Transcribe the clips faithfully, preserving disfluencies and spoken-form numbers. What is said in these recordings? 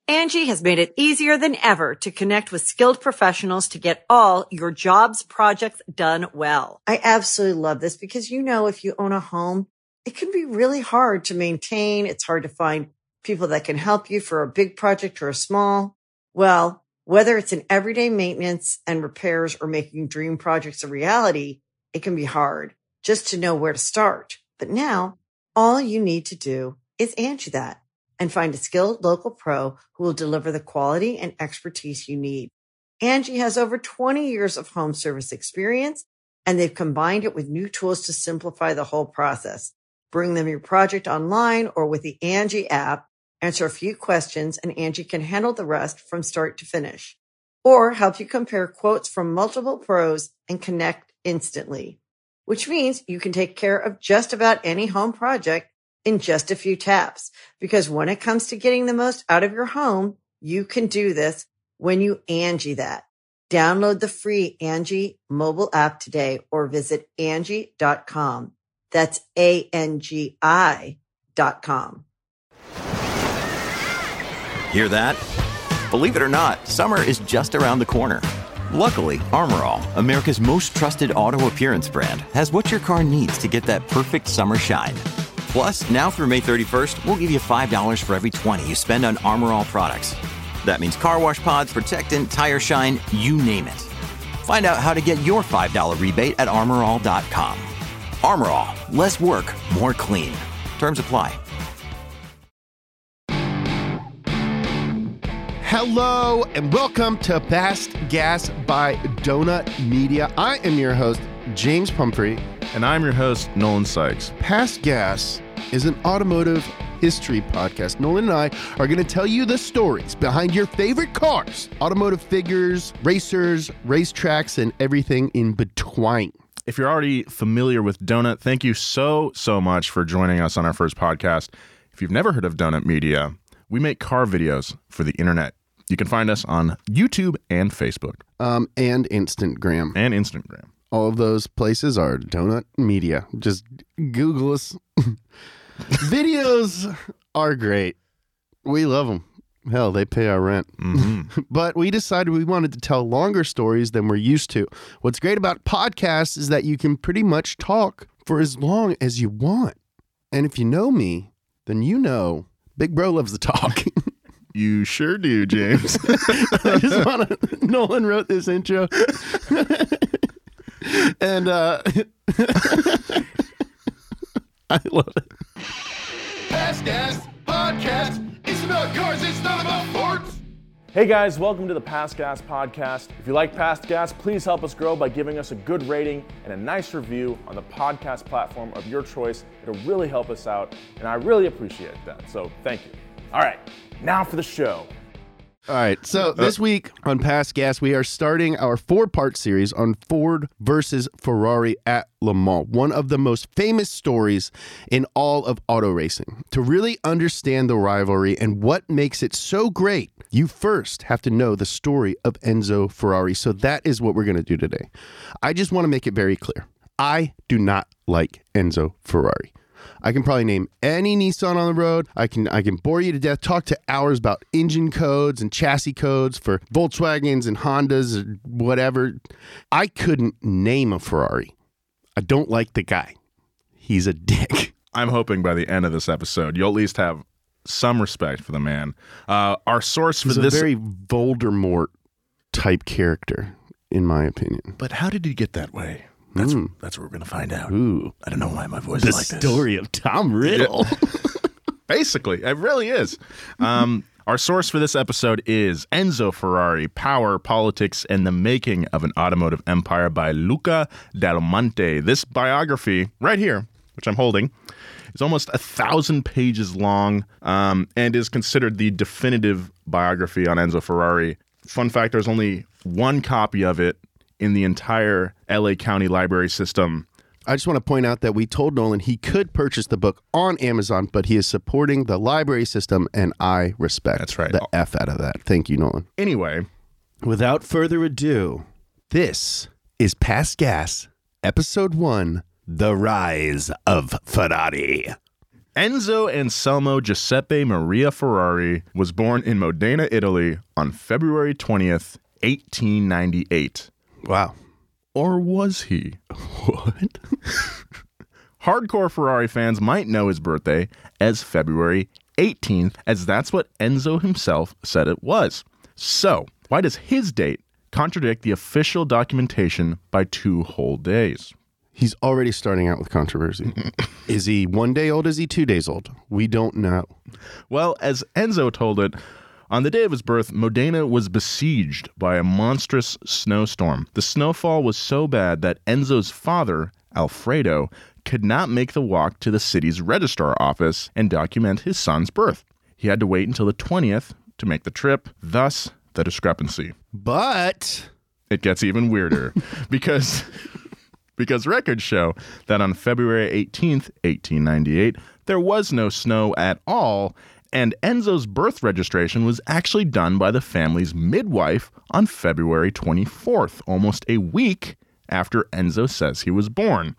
Angie has made it easier than ever to connect with skilled professionals to get all your jobs projects done well. I absolutely love this because, you know, if you own a home, it can be really hard to maintain. It's hard to find people that can help you for a big project or a small. Well, whether it's in everyday maintenance and repairs or making dream projects a reality, it can be hard just to know where to start. But now all you need to do is Angie that and find a skilled local pro who will deliver the quality and expertise you need. Angie has over twenty years of home service experience, and they've combined it with new tools to simplify the whole process. Bring them your project online or with the Angie app, answer a few questions, and Angie can handle the rest from start to finish. Or help you compare quotes from multiple pros and connect instantly, which means you can take care of just about any home project in just a few taps. Because when it comes to getting the most out of your home, you can do this when you Angie that. Download the free Angie mobile app today or visit Angie dot com. That's A N G I dot com. Hear that? Believe it or not, summer is just around the corner. Luckily, Armor All, America's most trusted auto appearance brand, has what your car needs to get that perfect summer shine. Plus, now through May thirty-first, we'll give you five dollars for every twenty you spend on Armor All products. That means car wash pods, protectant, tire shine, you name it. Find out how to get your five dollars rebate at armor all dot com. Armor All, less work, more clean. Terms apply. Hello and welcome to Past Gas by Donut Media. I am your host, James Pumphrey. And I'm your host, Nolan Sykes. Past Gas is an automotive history podcast. Nolan and I are going to tell you the stories behind your favorite cars, automotive figures, racers, racetracks, and everything in between. If you're already familiar with Donut, thank you so, so much for joining us on our first podcast. If you've never heard of Donut Media, we make car videos for the internet. You can find us on YouTube and Facebook. Um, and Instagram. And Instagram. All of those places are Donut Media. Just Google us. Videos are great. We love them. Hell, they pay our rent. Mm-hmm. But we decided we wanted to tell longer stories than we're used to. What's great about podcasts is that you can pretty much talk for as long as you want. And if you know me, then you know Big Bro loves to talk. You sure do, James. I just want to... Nolan wrote this intro. And uh I love it. Past Gas Podcast. It's about cars, it's not about Fords. Hey guys, welcome to the Past Gas Podcast. If you like Past Gas, please help us grow by giving us a good rating and a nice review on the podcast platform of your choice. It'll really help us out, and I really appreciate that, so thank you. All right, now for the show. All right, so this week on Past Gas, we are starting our four-part series on Ford versus Ferrari at Le Mans, one of the most famous stories in all of auto racing. To really understand the rivalry and what makes it so great, you first have to know the story of Enzo Ferrari. So that is what we're going to do today. I just want to make it very clear. I do not like Enzo Ferrari. I can probably name any Nissan on the road. I can I can bore you to death, talk to hours about engine codes and chassis codes for Volkswagens and Hondas or whatever. I couldn't name a Ferrari. I don't like the guy. He's a dick. I'm hoping by the end of this episode, you'll at least have some respect for the man. Uh, our source for He's this... a very Voldemort type character, in my opinion. But how did he get that way? That's Mm. that's what we're going to find out. Ooh. I don't know why my voice The is like this. story of Tom Riddle. Basically, it really is. Um, our source for this episode is Enzo Ferrari, Power, Politics, and the Making of an Automotive Empire by Luca Del Monte. This biography right here, which I'm holding, is almost a thousand pages long um, and is considered the definitive biography on Enzo Ferrari. Fun fact, there's only one copy of it in the entire L A County library system. I just want to point out that we told Nolan he could purchase the book on Amazon, but he is supporting the library system, and I respect That's right. the F out of that. Thank you, Nolan. Anyway, without further ado, this is Past Gas, Episode one, The Rise of Ferrari. Enzo Anselmo Giuseppe Maria Ferrari was born in Modena, Italy on February twentieth, eighteen ninety-eight. Wow. Or was he? What? Hardcore Ferrari fans might know his birthday as February eighteenth, as that's what Enzo himself said it was. So, why does his date contradict the official documentation by two whole days? He's already starting out with controversy. Is he one day old? Is he two days old? We don't know. Well, as Enzo told it, on the day of his birth, Modena was besieged by a monstrous snowstorm. The snowfall was so bad that Enzo's father, Alfredo, could not make the walk to the city's registrar office and document his son's birth. He had to wait until the twentieth to make the trip, thus the discrepancy. But It gets even weirder because... Because records show that on February eighteenth, eighteen ninety-eight, there was no snow at all, and Enzo's birth registration was actually done by the family's midwife on February twenty-fourth, almost a week after Enzo says he was born.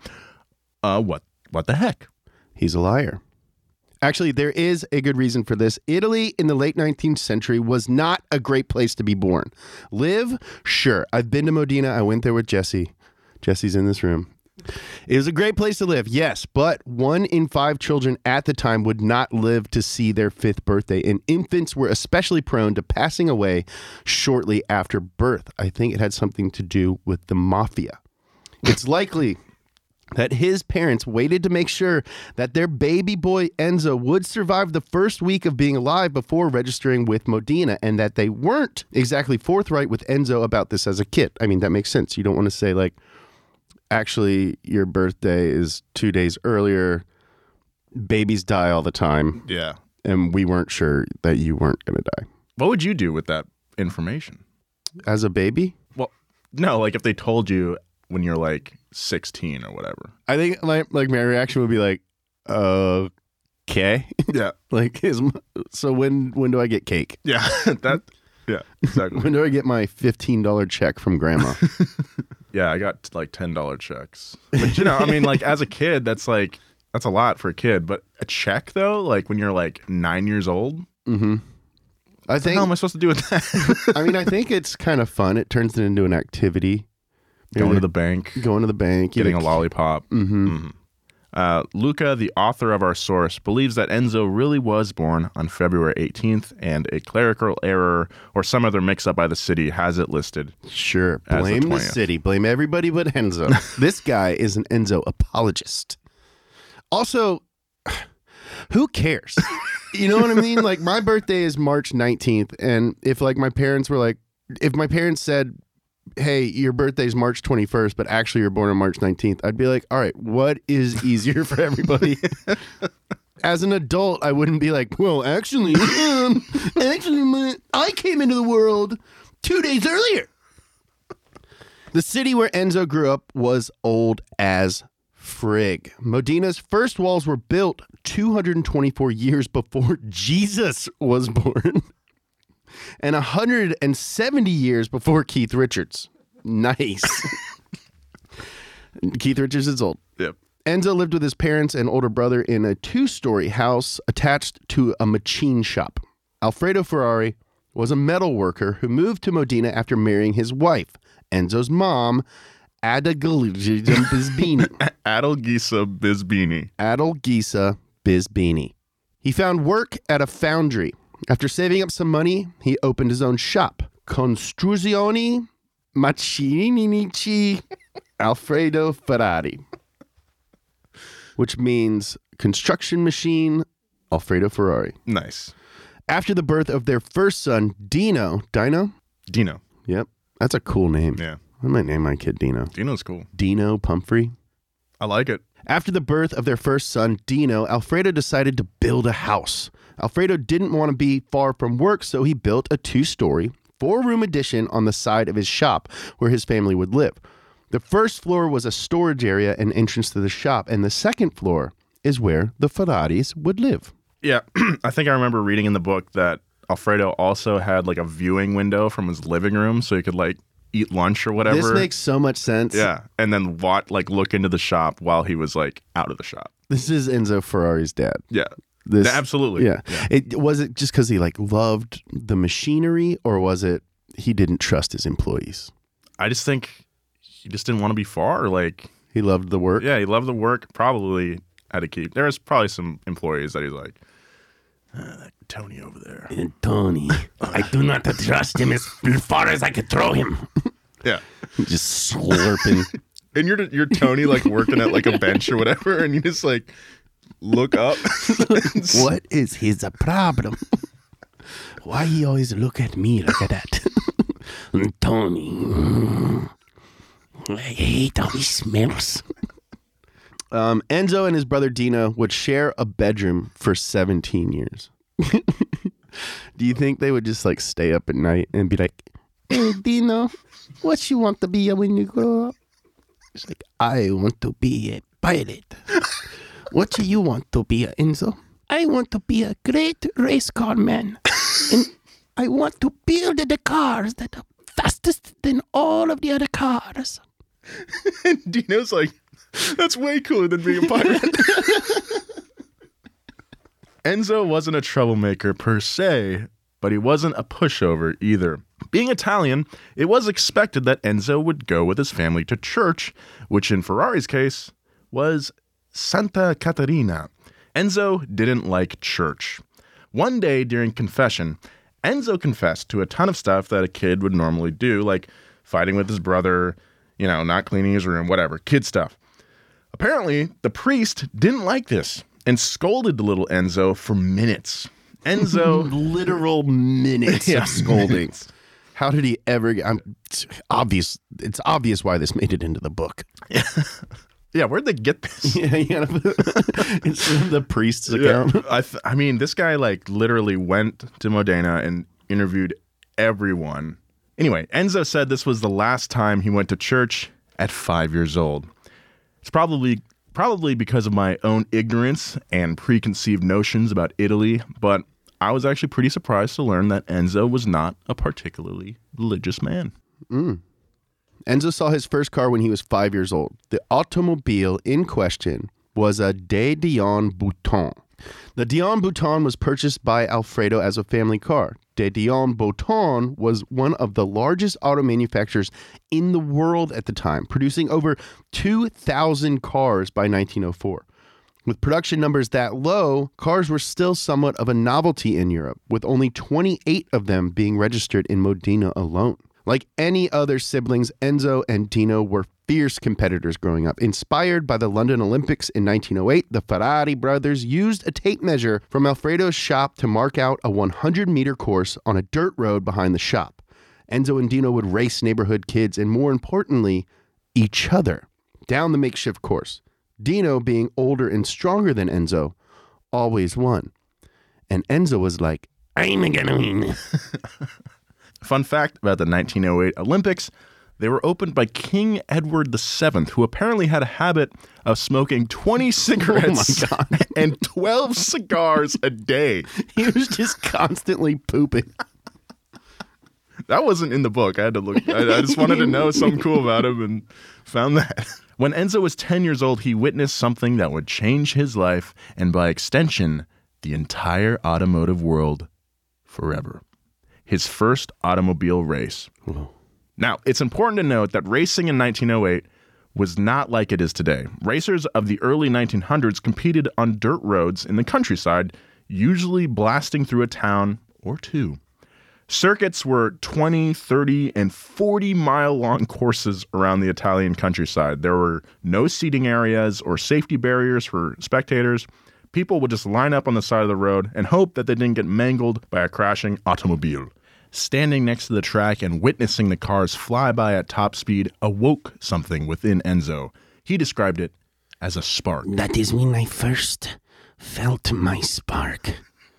Uh, what, what the heck? he's a liar. Actually, there is a good reason for this. Italy in the late nineteenth century was not a great place to be born. Live? Sure. I've been to Modena. I went there with Jesse. Jesse's in this room. It was a great place to live, yes, but one in five children at the time would not live to see their fifth birthday, and infants were especially prone to passing away shortly after birth. I think it had something to do with the mafia. It's likely that his parents waited to make sure that their baby boy Enzo would survive the first week of being alive before registering with Modena, and that they weren't exactly forthright with Enzo about this as a kid. I mean, that makes sense. You don't want to say, like, actually, your birthday is two days earlier. Babies die all the time. Yeah. And we weren't sure that you weren't going to die. What would you do with that information? As a baby? Well, no, like if they told you when you're like sixteen or whatever. I think like like my reaction would be like, uh, okay. Yeah. Like, is, so when when do I get cake? Yeah. that. Yeah, exactly. When do I get my fifteen dollars check from grandma? Yeah, I got like ten dollars checks. But, you know, I mean, like, as a kid, that's like, that's a lot for a kid. But a check, though, like when you're like nine years old, Mm-hmm. I what the think, hell am I supposed to do with that? I mean, I think it's kind of fun. It turns it into an activity. Going to the bank, Going to the bank. getting a know, lollipop. Mm-hmm. Uh, Luca, the author of our source, believes that Enzo really was born on February eighteenth, and a clerical error or some other mix-up by the city has it listed. Sure. As the Blame the, twentieth. city. Blame everybody but Enzo. This guy is an Enzo apologist. Also, who cares? You know what I mean? Like, my birthday is March nineteenth, and if like my parents were like, if my parents said, hey, your birthday's March twenty-first, but actually you're born on March nineteenth, I'd be like, all right, what is easier for everybody? As an adult, I wouldn't be like, well, actually, um, actually, my, I came into the world two days earlier. The city where Enzo grew up was old as frig. Modena's first walls were built two hundred twenty-four years before Jesus was born. And one hundred seventy years before Keith Richards. Nice. Keith Richards is old. Yep. Enzo lived with his parents and older brother in a two-story house attached to a machine shop. Alfredo Ferrari was a metal worker who moved to Modena after marrying his wife, Enzo's mom, Adalgisa Bisbini. Adalgisa Bisbini. Adalgisa Bisbini. He found work at a foundry. After saving up some money, he opened his own shop, Costruzioni Macchinici Alfredo Ferrari, which means construction machine Alfredo Ferrari. Nice. After the birth of their first son, Dino, Dino? Dino. Yep, that's a cool name. Yeah. I might name my kid Dino. Dino's cool. Dino Pumphrey. I like it. After the birth of their first son, Dino, Alfredo decided to build a house. Alfredo didn't want to be far from work, so he built a two-story, four-room addition on the side of his shop where his family would live. The first floor was a storage area and entrance to the shop, and the second floor is where the Ferraris would live. Yeah, I think I remember reading in the book that Alfredo also had like a viewing window from his living room, so he could like eat lunch or whatever. This makes so much sense. Yeah, and then what, like look into the shop while he was like out of the shop. This is Enzo Ferrari's dad. Yeah, This, absolutely. Yeah. yeah. It was it just because he like loved the machinery, or was it he didn't trust his employees? I just think he just didn't want to be far. Like He loved the work. yeah, he loved the work. Probably had to keep. There was probably some employees that he's like, ah, that Tony over there. And Tony, I do not trust him as far as I could throw him. Yeah. Just slurping. And you're you're Tony like working at like a bench or whatever, and you just like look up. What is his problem? Why he always look at me like that? Tony, mm, I hate how he smells. Um, Enzo and his brother Dino would share a bedroom for seventeen years. Do you think they would just like stay up at night and be like, "Hey Dino, what you want to be when you grow up?" It's like, "I want to be a pilot." "What do you want to be, Enzo?" "I want to be a great race car man. And I want to build the cars that are fastest than all of the other cars." And Dino's like, that's way cooler than being a pirate. Enzo wasn't a troublemaker per se, but he wasn't a pushover either. Being Italian, it was expected that Enzo would go with his family to church, which in Ferrari's case was Santa Caterina. Enzo didn't like church. One day during confession, Enzo confessed to a ton of stuff that a kid would normally do, like fighting with his brother, you know, not cleaning his room, whatever, kid stuff. Apparently, the priest didn't like this and scolded the little Enzo for minutes. Enzo... Literal minutes Yeah, of scolding. minutes. How did he ever get... I'm, it's obvious. It's obvious why this made it into the book. Yeah, where'd they get this? Yeah, you gotta put, it's from the priest's account. Yeah, I, th- I mean, this guy like literally went to Modena and interviewed everyone. Anyway, Enzo said this was the last time he went to church at five years old. It's probably probably because of my own ignorance and preconceived notions about Italy, but I was actually pretty surprised to learn that Enzo was not a particularly religious man. Mm. Enzo saw his first car when he was five years old. The automobile in question was a De Dion Bouton. The Dion Bouton was purchased by Alfredo as a family car. De Dion Bouton was one of the largest auto manufacturers in the world at the time, producing over two thousand cars by nineteen oh four. With production numbers that low, cars were still somewhat of a novelty in Europe, with only twenty-eight of them being registered in Modena alone. Like any other siblings, Enzo and Dino were fierce competitors growing up. Inspired by the London Olympics in nineteen oh eight, the Ferrari brothers used a tape measure from Alfredo's shop to mark out a one hundred meter course on a dirt road behind the shop. Enzo and Dino would race neighborhood kids and, more importantly, each other down the makeshift course. Dino, being older and stronger than Enzo, always won. And Enzo was like, "I'm gonna win." Fun fact about the nineteen oh eight Olympics, they were opened by King Edward the Seventh, who apparently had a habit of smoking twenty cigarettes Oh my God. and twelve cigars a day. He was just constantly pooping. That wasn't in the book. I had to look. I, I just wanted to know something cool about him and found that. When Enzo was ten years old, he witnessed something that would change his life and, by extension, the entire automotive world forever. His first automobile race. Whoa. Now, it's important to note that racing in nineteen oh eight was not like it is today. Racers of the early nineteen hundreds competed on dirt roads in the countryside, usually blasting through a town or two. Circuits were twenty, thirty, and forty mile long courses around the Italian countryside. There were no seating areas or safety barriers for spectators. People would just line up on the side of the road and hope that they didn't get mangled by a crashing automobile. Standing next to the track and witnessing the cars fly by at top speed awoke something within Enzo. He described it as a spark. That is when I first felt my spark.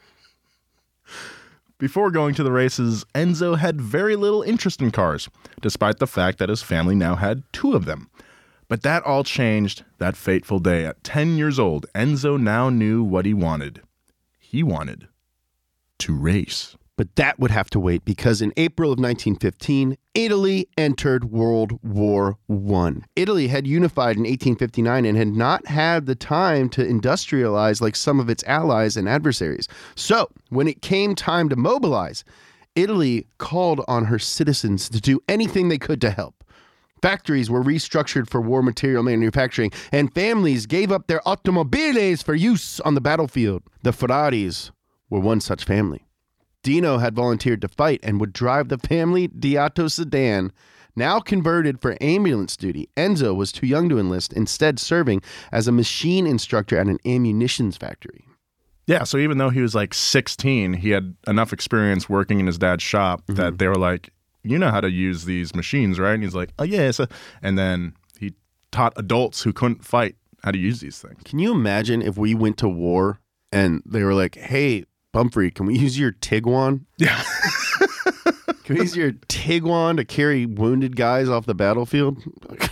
Before going to the races, Enzo had very little interest in cars, despite the fact that his family now had two of them. But that all changed that fateful day. At ten years old, Enzo now knew what he wanted. He wanted to race. But that would have to wait because in April of nineteen fifteen, Italy entered World War One. Italy had unified in eighteen fifty-nine and had not had the time to industrialize like some of its allies and adversaries. So when it came time to mobilize, Italy called on her citizens to do anything they could to help. Factories were restructured for war material manufacturing, and families gave up their automobiles for use on the battlefield. The Ferraris were one such family. Dino had volunteered to fight and would drive the family Diato sedan. Now converted for ambulance duty, Enzo was too young to enlist, instead serving as a machine instructor at an ammunitions factory. Yeah, so even though he was like sixteen, he had enough experience working in his dad's shop mm-hmm. that they were like, you know how to use these machines, right? And he's like, oh, yeah. So, and then he taught adults who couldn't fight how to use these things. Can you imagine if we went to war and they were like, hey, Pumphrey, can we use your Tiguan? Yeah. Can we use your Tiguan to carry wounded guys off the battlefield?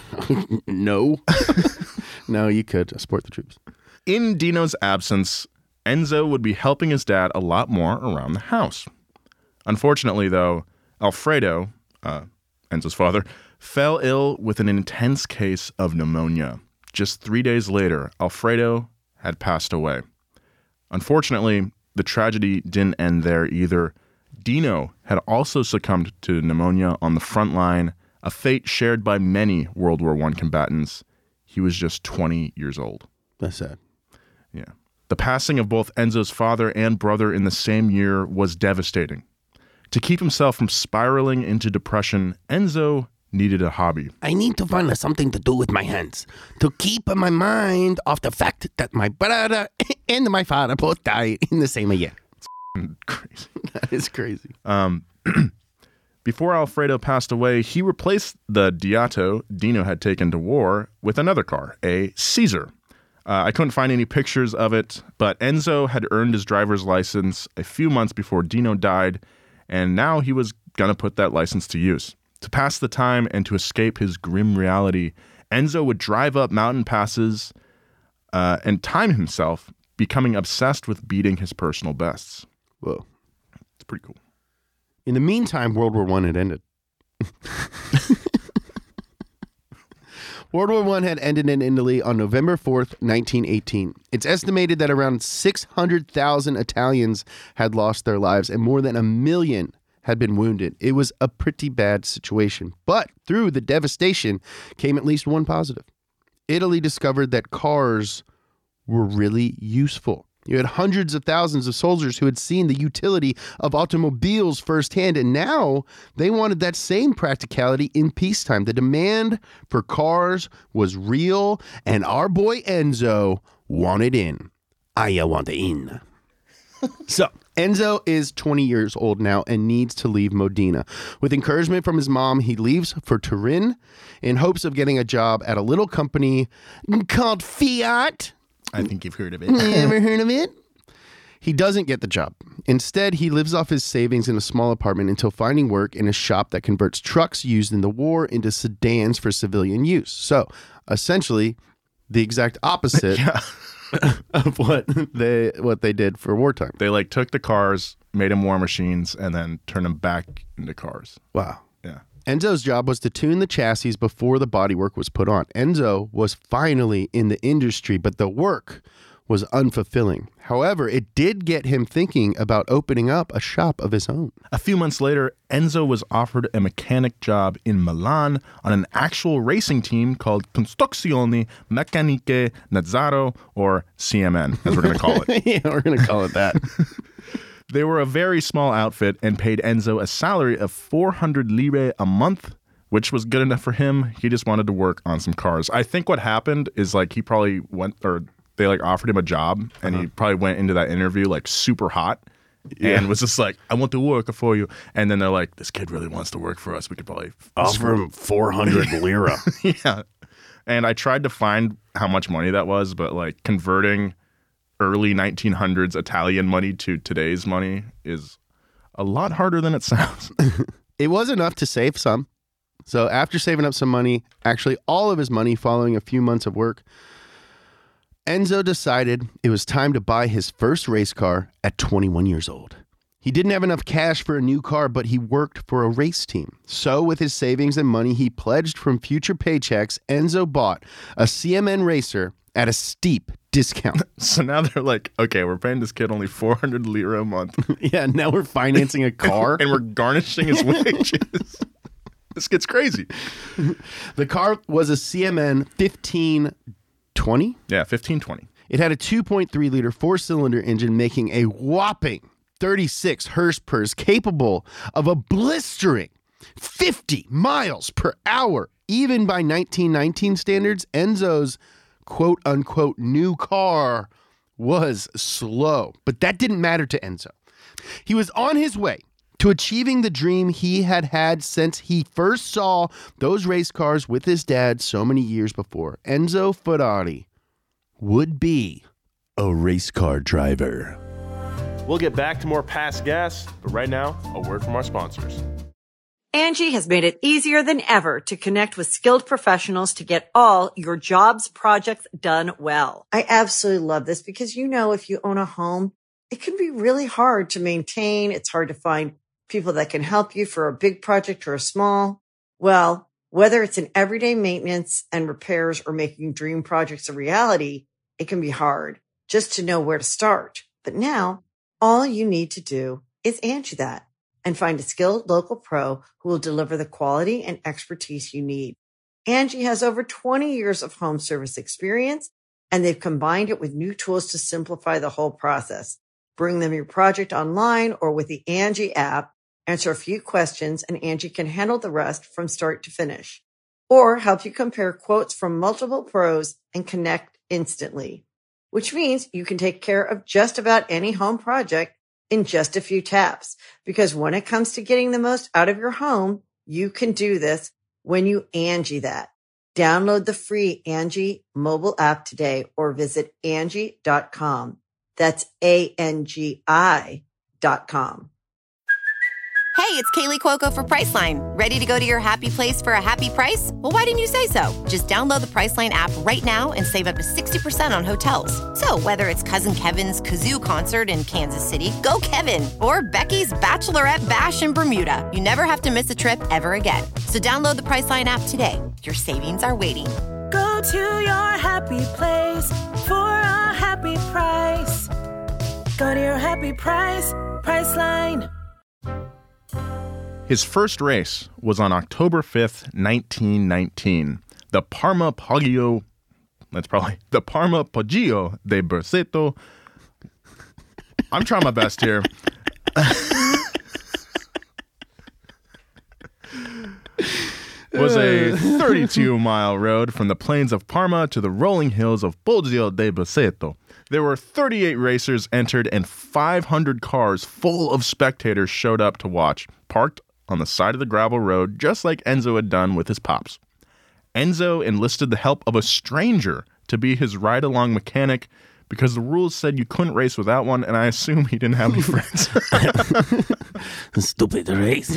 No. No, you could. Support the troops. In Dino's absence, Enzo would be helping his dad a lot more around the house. Unfortunately, though, Alfredo, uh, Enzo's father, fell ill with an intense case of pneumonia. Just three days later, Alfredo had passed away. Unfortunately, the tragedy didn't end there either. Dino had also succumbed to pneumonia on the front line, a fate shared by many World War One combatants. He was just twenty years old. That's sad. Yeah. The passing of both Enzo's father and brother in the same year was devastating. To keep himself from spiraling into depression, Enzo needed a hobby. I need to find something to do with my hands to keep my mind off the fact that my brother and my father both died in the same year. It's crazy. That is crazy. Um, before Alfredo passed away, he replaced the Diato Dino had taken to war with another car, a Caesar. Uh, I couldn't find any pictures of it, but Enzo had earned his driver's license a few months before Dino died, and now he was going to put that license to use. To pass the time and to escape his grim reality, Enzo would drive up mountain passes uh, and time himself, becoming obsessed with beating his personal bests. Whoa. It's pretty cool. In the meantime, World War One had ended. World War One had ended in Italy on November fourth, nineteen eighteen. It's estimated that around six hundred thousand Italians had lost their lives and more than a million had been wounded. It was a pretty bad situation. But through the devastation came at least one positive. Italy discovered that cars were really useful. You had hundreds of thousands of soldiers who had seen the utility of automobiles firsthand, and now they wanted that same practicality in peacetime. The demand for cars was real, and our boy Enzo wanted in. I want in. So, Enzo is twenty years old now and needs to leave Modena. With encouragement from his mom, he leaves for Turin in hopes of getting a job at a little company called Fiat. I think you've heard of it. Ever heard of it? He doesn't get the job. Instead, he lives off his savings in a small apartment until finding work in a shop that converts trucks used in the war into sedans for civilian use. So, essentially, the exact opposite Yeah. of what they what they did for wartime. They like took the cars, made them war machines, and then turned them back into cars. Wow. Yeah. Enzo's job was to tune the chassis before the bodywork was put on. Enzo was finally in the industry, but the work was unfulfilling. However, it did get him thinking about opening up a shop of his own. A few months later, Enzo was offered a mechanic job in Milan on an actual racing team called Costruzioni Meccaniche Nazzaro, or C M N, as we're going to call it. Yeah, we're going to call it that. They were a very small outfit and paid Enzo a salary of four hundred lire a month, which was good enough for him. He just wanted to work on some cars. I think what happened is like he probably went, or they like offered him a job, and uh-huh. he probably went into that interview like super hot yeah. and was just like, I want to work for you. And then they're like, this kid really wants to work for us. We could probably offer him four hundred lira. Yeah. And I tried to find how much money that was, but like converting early nineteen hundreds Italian money to today's money is a lot harder than it sounds. It was enough to save some. So after saving up some money, actually all of his money following a few months of work, Enzo decided it was time to buy his first race car at twenty-one years old. He didn't have enough cash for a new car, but he worked for a race team. So with his savings and money he pledged from future paychecks, Enzo bought a C M N racer at a steep discount. So now they're like, okay, we're paying this kid only four hundred lira a month. Yeah, now we're financing a car. And we're garnishing his wages. This gets crazy. The car was a C M N fifteen twenty. Yeah, fifteen twenty. It had a two point three liter four-cylinder engine making a whopping thirty-six horsepower, capable of a blistering fifty miles per hour. Even by nineteen nineteen standards, Enzo's quote-unquote new car was slow. But that didn't matter to Enzo. He was on his way to achieving the dream he had had since he first saw those race cars with his dad so many years before. Enzo Ferrari would be a race car driver. We'll get back to more Past Gas, but right now, a word from our sponsors. Angie has made it easier than ever to connect with skilled professionals to get all your jobs projects done well. I absolutely love this because, you know, if you own a home, it can be really hard to maintain. It's hard to find people that can help you for a big project or a small. Well, whether it's in everyday maintenance and repairs or making dream projects a reality, it can be hard just to know where to start. But now all you need to do is Angie that and find a skilled local pro who will deliver the quality and expertise you need. Angie has over twenty years of home service experience, and they've combined it with new tools to simplify the whole process. Bring them your project online or with the Angie app, answer a few questions, and Angie can handle the rest from start to finish. Or help you compare quotes from multiple pros and connect instantly, which means you can take care of just about any home project in just a few taps. Because when it comes to getting the most out of your home, you can do this when you Angie that. Download the free Angie mobile app today or visit Angie dot com. That's A N G I dot com. Hey, it's Kaylee Cuoco for Priceline. Ready to go to your happy place for a happy price? Well, why didn't you say so? Just download the Priceline app right now and save up to sixty percent on hotels. So whether it's Cousin Kevin's Kazoo Concert in Kansas City, go Kevin, or Becky's Bachelorette Bash in Bermuda, you never have to miss a trip ever again. So download the Priceline app today. Your savings are waiting. Go to your happy place for a happy price. Go to your happy price, Priceline. His first race was on October fifth, nineteen nineteen. The Parma Poggio, that's probably the Parma Poggio de Berceto. I'm trying my best here. Was a thirty-two mile road from the plains of Parma to the rolling hills of Poggio de Berceto. There were thirty-eight racers entered and five hundred cars full of spectators showed up to watch, parked on the side of the gravel road, just like Enzo had done with his pops. Enzo enlisted the help of a stranger to be his ride-along mechanic because the rules said you couldn't race without one, and I assume he didn't have any friends. Stupid race.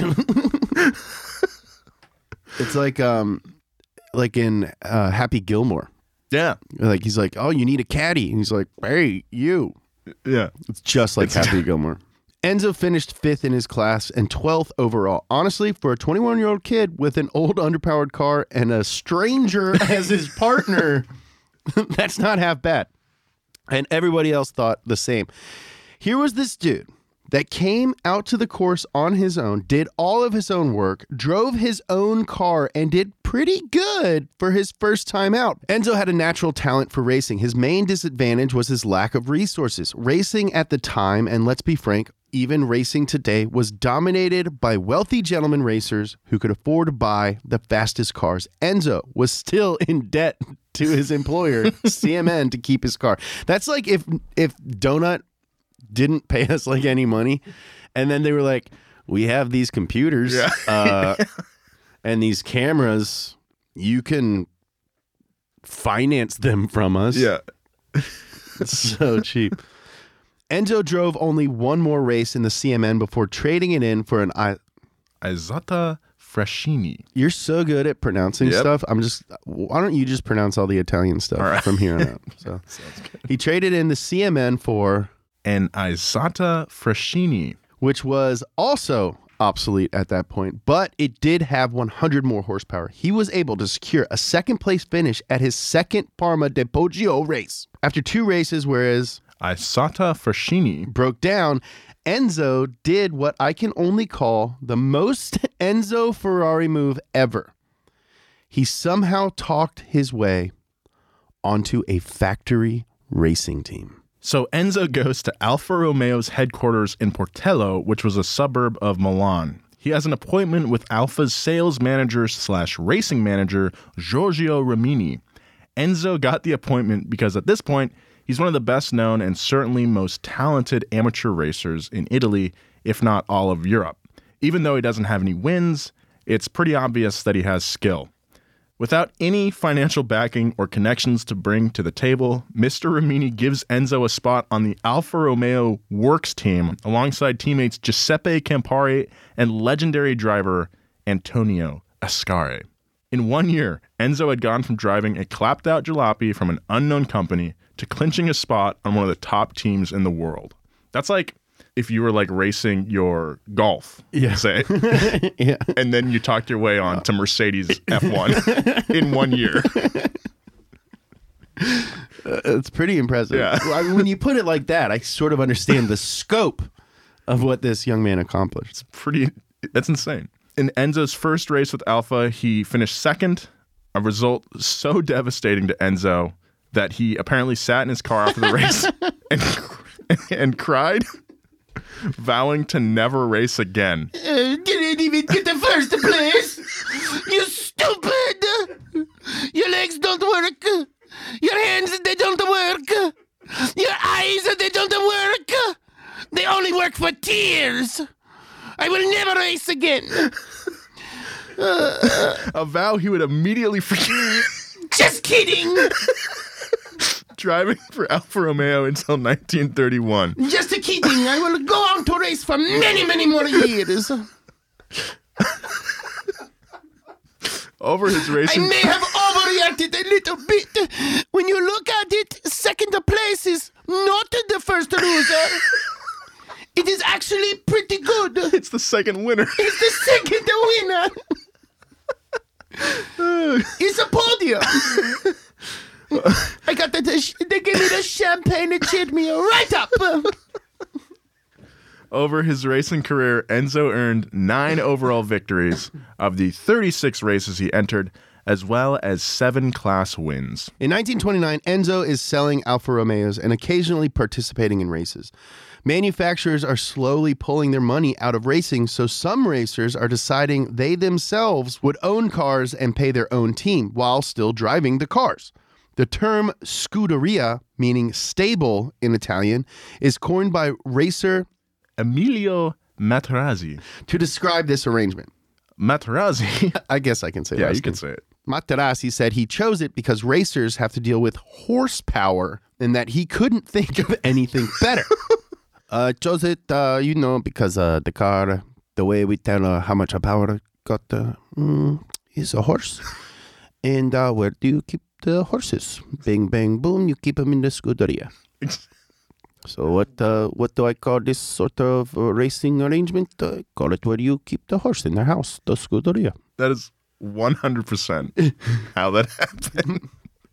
It's like um, like in uh, Happy Gilmore. Yeah. Like he's like, oh, you need a caddy. And he's like, hey, you. Yeah. It's just like It's Happy Gilmore. Enzo finished fifth in his class and twelfth overall. Honestly, for a twenty-one-year-old kid with an old underpowered car and a stranger as his partner, that's not half bad. And everybody else thought the same. Here was this dude that came out to the course on his own, did all of his own work, drove his own car, and did pretty good for his first time out. Enzo had a natural talent for racing. His main disadvantage was his lack of resources. Racing at the time, and let's be frank, even racing today, was dominated by wealthy gentlemen racers who could afford to buy the fastest cars. Enzo was still in debt to his employer, C M N, to keep his car. That's like if if Donut didn't pay us like any money, and then they were like, we have these computers Yeah. uh, and these cameras, you can finance them from us. Yeah. It's so cheap. Enzo drove only one more race in the C M N before trading it in for an I. Isotta Fraschini. You're so good at pronouncing Yep. stuff. I'm just. Why don't you just pronounce all the Italian stuff All right. from here on out? So he traded in the C M N for And Isotta Fraschini. which was also obsolete at that point, but it did have one hundred more horsepower. He was able to secure a second place finish at his second Parma de Poggio race. After two races, whereas Isotta Fraschini broke down, Enzo did what I can only call the most Enzo Ferrari move ever. He somehow talked his way onto a factory racing team. So Enzo goes to Alfa Romeo's headquarters in Portello, which was a suburb of Milan. He has an appointment with Alfa's sales manager slash racing manager, Giorgio Ramini. Enzo got the appointment because at this point, he's one of the best known and certainly most talented amateur racers in Italy, if not all of Europe. Even though he doesn't have any wins, it's pretty obvious that he has skill. Without any financial backing or connections to bring to the table, Mister Ramini gives Enzo a spot on the Alfa Romeo Works team alongside teammates Giuseppe Campari and legendary driver Antonio Ascari. In one year, Enzo had gone from driving a clapped-out jalopy from an unknown company to clinching a spot on one of the top teams in the world. That's like if you were like racing your golf, Yeah. say, Yeah. and then you talked your way on to Mercedes F one in one year. Uh, it's pretty impressive. Yeah. Well, I mean, when you put it like that, I sort of understand the scope of what this young man accomplished. It's pretty, that's insane. In Enzo's first race with Alfa, he finished second, a result so devastating to Enzo that he apparently sat in his car after the race and, and cried, vowing to never race again. Uh, didn't even get the first place. You stupid. Your legs don't work. Your hands, they don't work. Your eyes, they don't work. They only work for tears. I will never race again. A vow he would immediately forget. Just kidding. Driving for Alfa Romeo until nineteen thirty-one. Just kidding. I will go on to race for many, many more years. Over his I racing... may have overreacted a little bit. When you look at it, second place is not the first loser. It is actually pretty good. It's the second winner. It's the second winner. It's a podium. I got the, they gave me the champagne and cheered me right up. Over his racing career, Enzo earned nine overall victories of the thirty-six races he entered, as well as seven class wins. In nineteen twenty-nine, Enzo is selling Alfa Romeos and occasionally participating in races. Manufacturers are slowly pulling their money out of racing, so some racers are deciding they themselves would own cars and pay their own team while still driving the cars. The term scuderia, meaning stable in Italian, is coined by racer Emilio Materazzi to describe this arrangement. Materazzi? I guess I can say that. Yeah, you can say it. Materazzi said he chose it because racers have to deal with horsepower and that he couldn't think of anything better. I uh, chose it, uh, you know, because uh, the car, the way we tell uh, how much power it got uh, mm, is a horse. And uh, where do you keep the horses? Bang, bang, boom, you keep them in the scuderia. So what uh, what do I call this sort of uh, racing arrangement? I uh, call it where you keep the horse in their house, the scuderia. That is one hundred percent how that happened.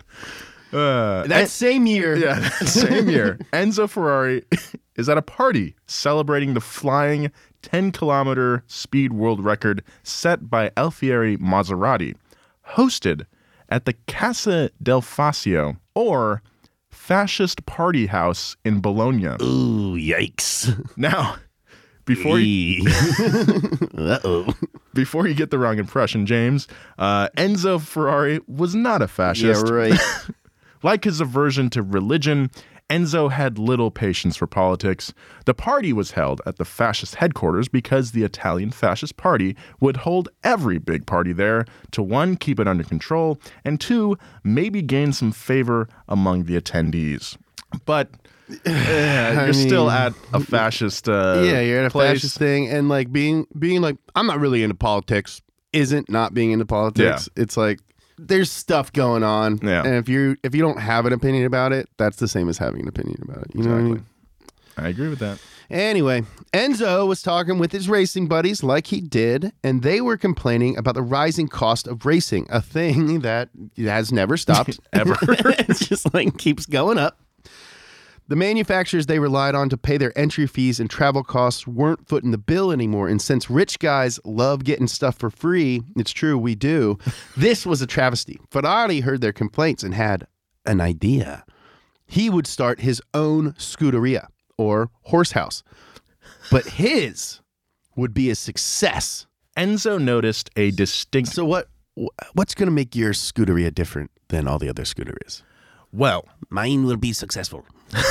Uh, that en- same year. Yeah, that same year. Enzo Ferrari is at a party celebrating the flying ten-kilometer speed world record set by Alfieri Maserati, hosted at the Casa del Fascio, or Fascist Party House in Bologna. Ooh, yikes. Now, before you, Uh-oh. before you get the wrong impression, James, uh, Enzo Ferrari was not a fascist. Yeah, right. Like his aversion to religion, Enzo had little patience for politics. The party was held at the fascist headquarters because the Italian Fascist Party would hold every big party there to, one, keep it under control, and two, maybe gain some favor among the attendees. But uh, you're mean, still at a fascist uh, yeah, you're at a place. fascist thing, and like being being like, I'm not really into politics isn't not being into politics. Yeah. It's like there's stuff going on, Yeah. and if you if you don't have an opinion about it, that's the same as having an opinion about it. You know Exactly. what I mean? I agree with that. Anyway, Enzo was talking with his racing buddies like he did, and they were complaining about the rising cost of racing, a thing that has never stopped. Ever. It's just like keeps going up. The manufacturers they relied on to pay their entry fees and travel costs weren't footing the bill anymore. And since rich guys love getting stuff for free, it's true, we do, this was a travesty. Ferrari heard their complaints and had an idea. He would start his own scuderia, or horse house. But his would be a success. Enzo noticed a distinct... So what? what's going to make your scuderia different than all the other scuderias? Well, mine will be successful.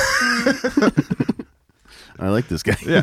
I like this guy. Yeah.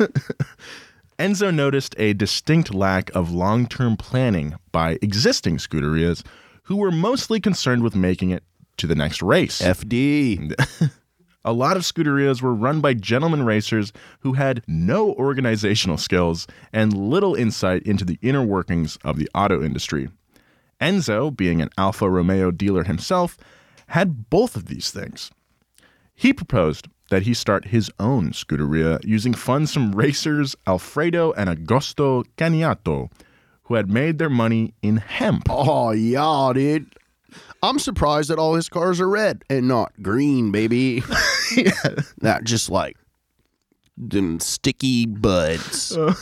Enzo noticed a distinct lack of long-term planning by existing scuderias who were mostly concerned with making it to the next race. F D. A lot of scuderias were run by gentlemen racers who had no organizational skills and little insight into the inner workings of the auto industry. Enzo, being an Alfa Romeo dealer himself, had both of these things. He proposed that he start his own scuderia using funds from racers Alfredo and Augusto Caniato, who had made their money in hemp. Oh, yeah, dude. I'm surprised that all his cars are red and not green, baby. Yeah. Not just like them sticky buds. Uh,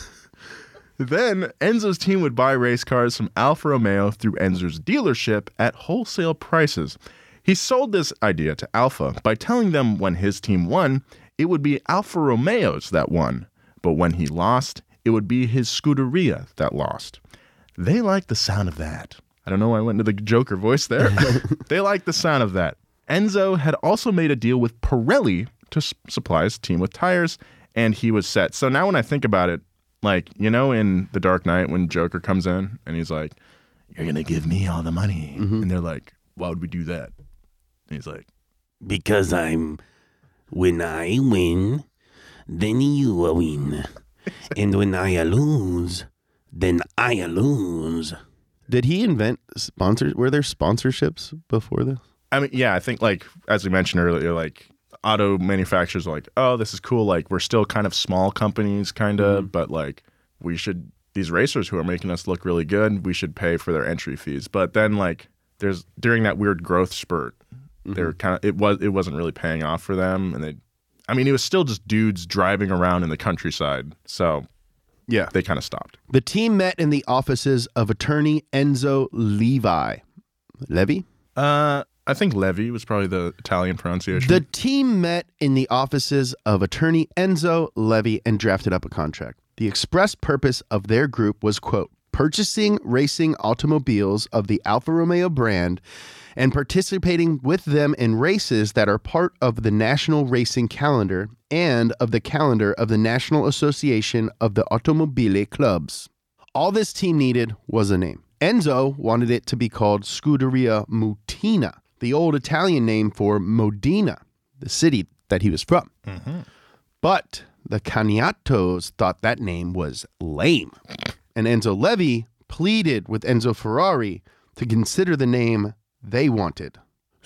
then Enzo's team would buy race cars from Alfa Romeo through Enzo's dealership at wholesale prices. He sold this idea to Alfa by telling them when his team won, it would be Alfa Romeos that won. But when he lost, it would be his Scuderia that lost. They liked the sound of that. I don't know why I went into the Joker voice there. They liked the sound of that. Enzo had also made a deal with Pirelli to s- supply his team with tires, and he was set. So now when I think about it, like, you know, in The Dark Knight when Joker comes in and he's like, you're going to give me all the money. Mm-hmm. And they're like, why would we do that? And he's like, because I'm, when I win, then you win. And when I lose, then I lose. Did he invent sponsors? Were there sponsorships before this? I mean, yeah, I think like, as we mentioned earlier, like auto manufacturers are like, oh, this is cool. Like we're still kind of small companies kind of, mm-hmm. but like we should, these racers who are making us look really good, we should pay for their entry fees. But then like there's, during that weird growth spurt, mm-hmm. they were kind of, it was, it wasn't really paying off for them. And they, I mean, it was still just dudes driving around in the countryside. So yeah, they kind of stopped. The team met in the offices of attorney Enzo Levi. Levy? Uh, I think Levy was probably the Italian pronunciation. The team met in the offices of attorney Enzo Levy and drafted up a contract. The express purpose of their group was, quote, purchasing racing automobiles of the Alfa Romeo brand and participating with them in races that are part of the national racing calendar and of the calendar of the National Association of the Automobile Clubs. All this team needed was a name. Enzo wanted it to be called Scuderia Mutina, the old Italian name for Modena, the city that he was from. Mm-hmm. But the Caniatos thought that name was lame. And Enzo Levy pleaded with Enzo Ferrari to consider the name they wanted.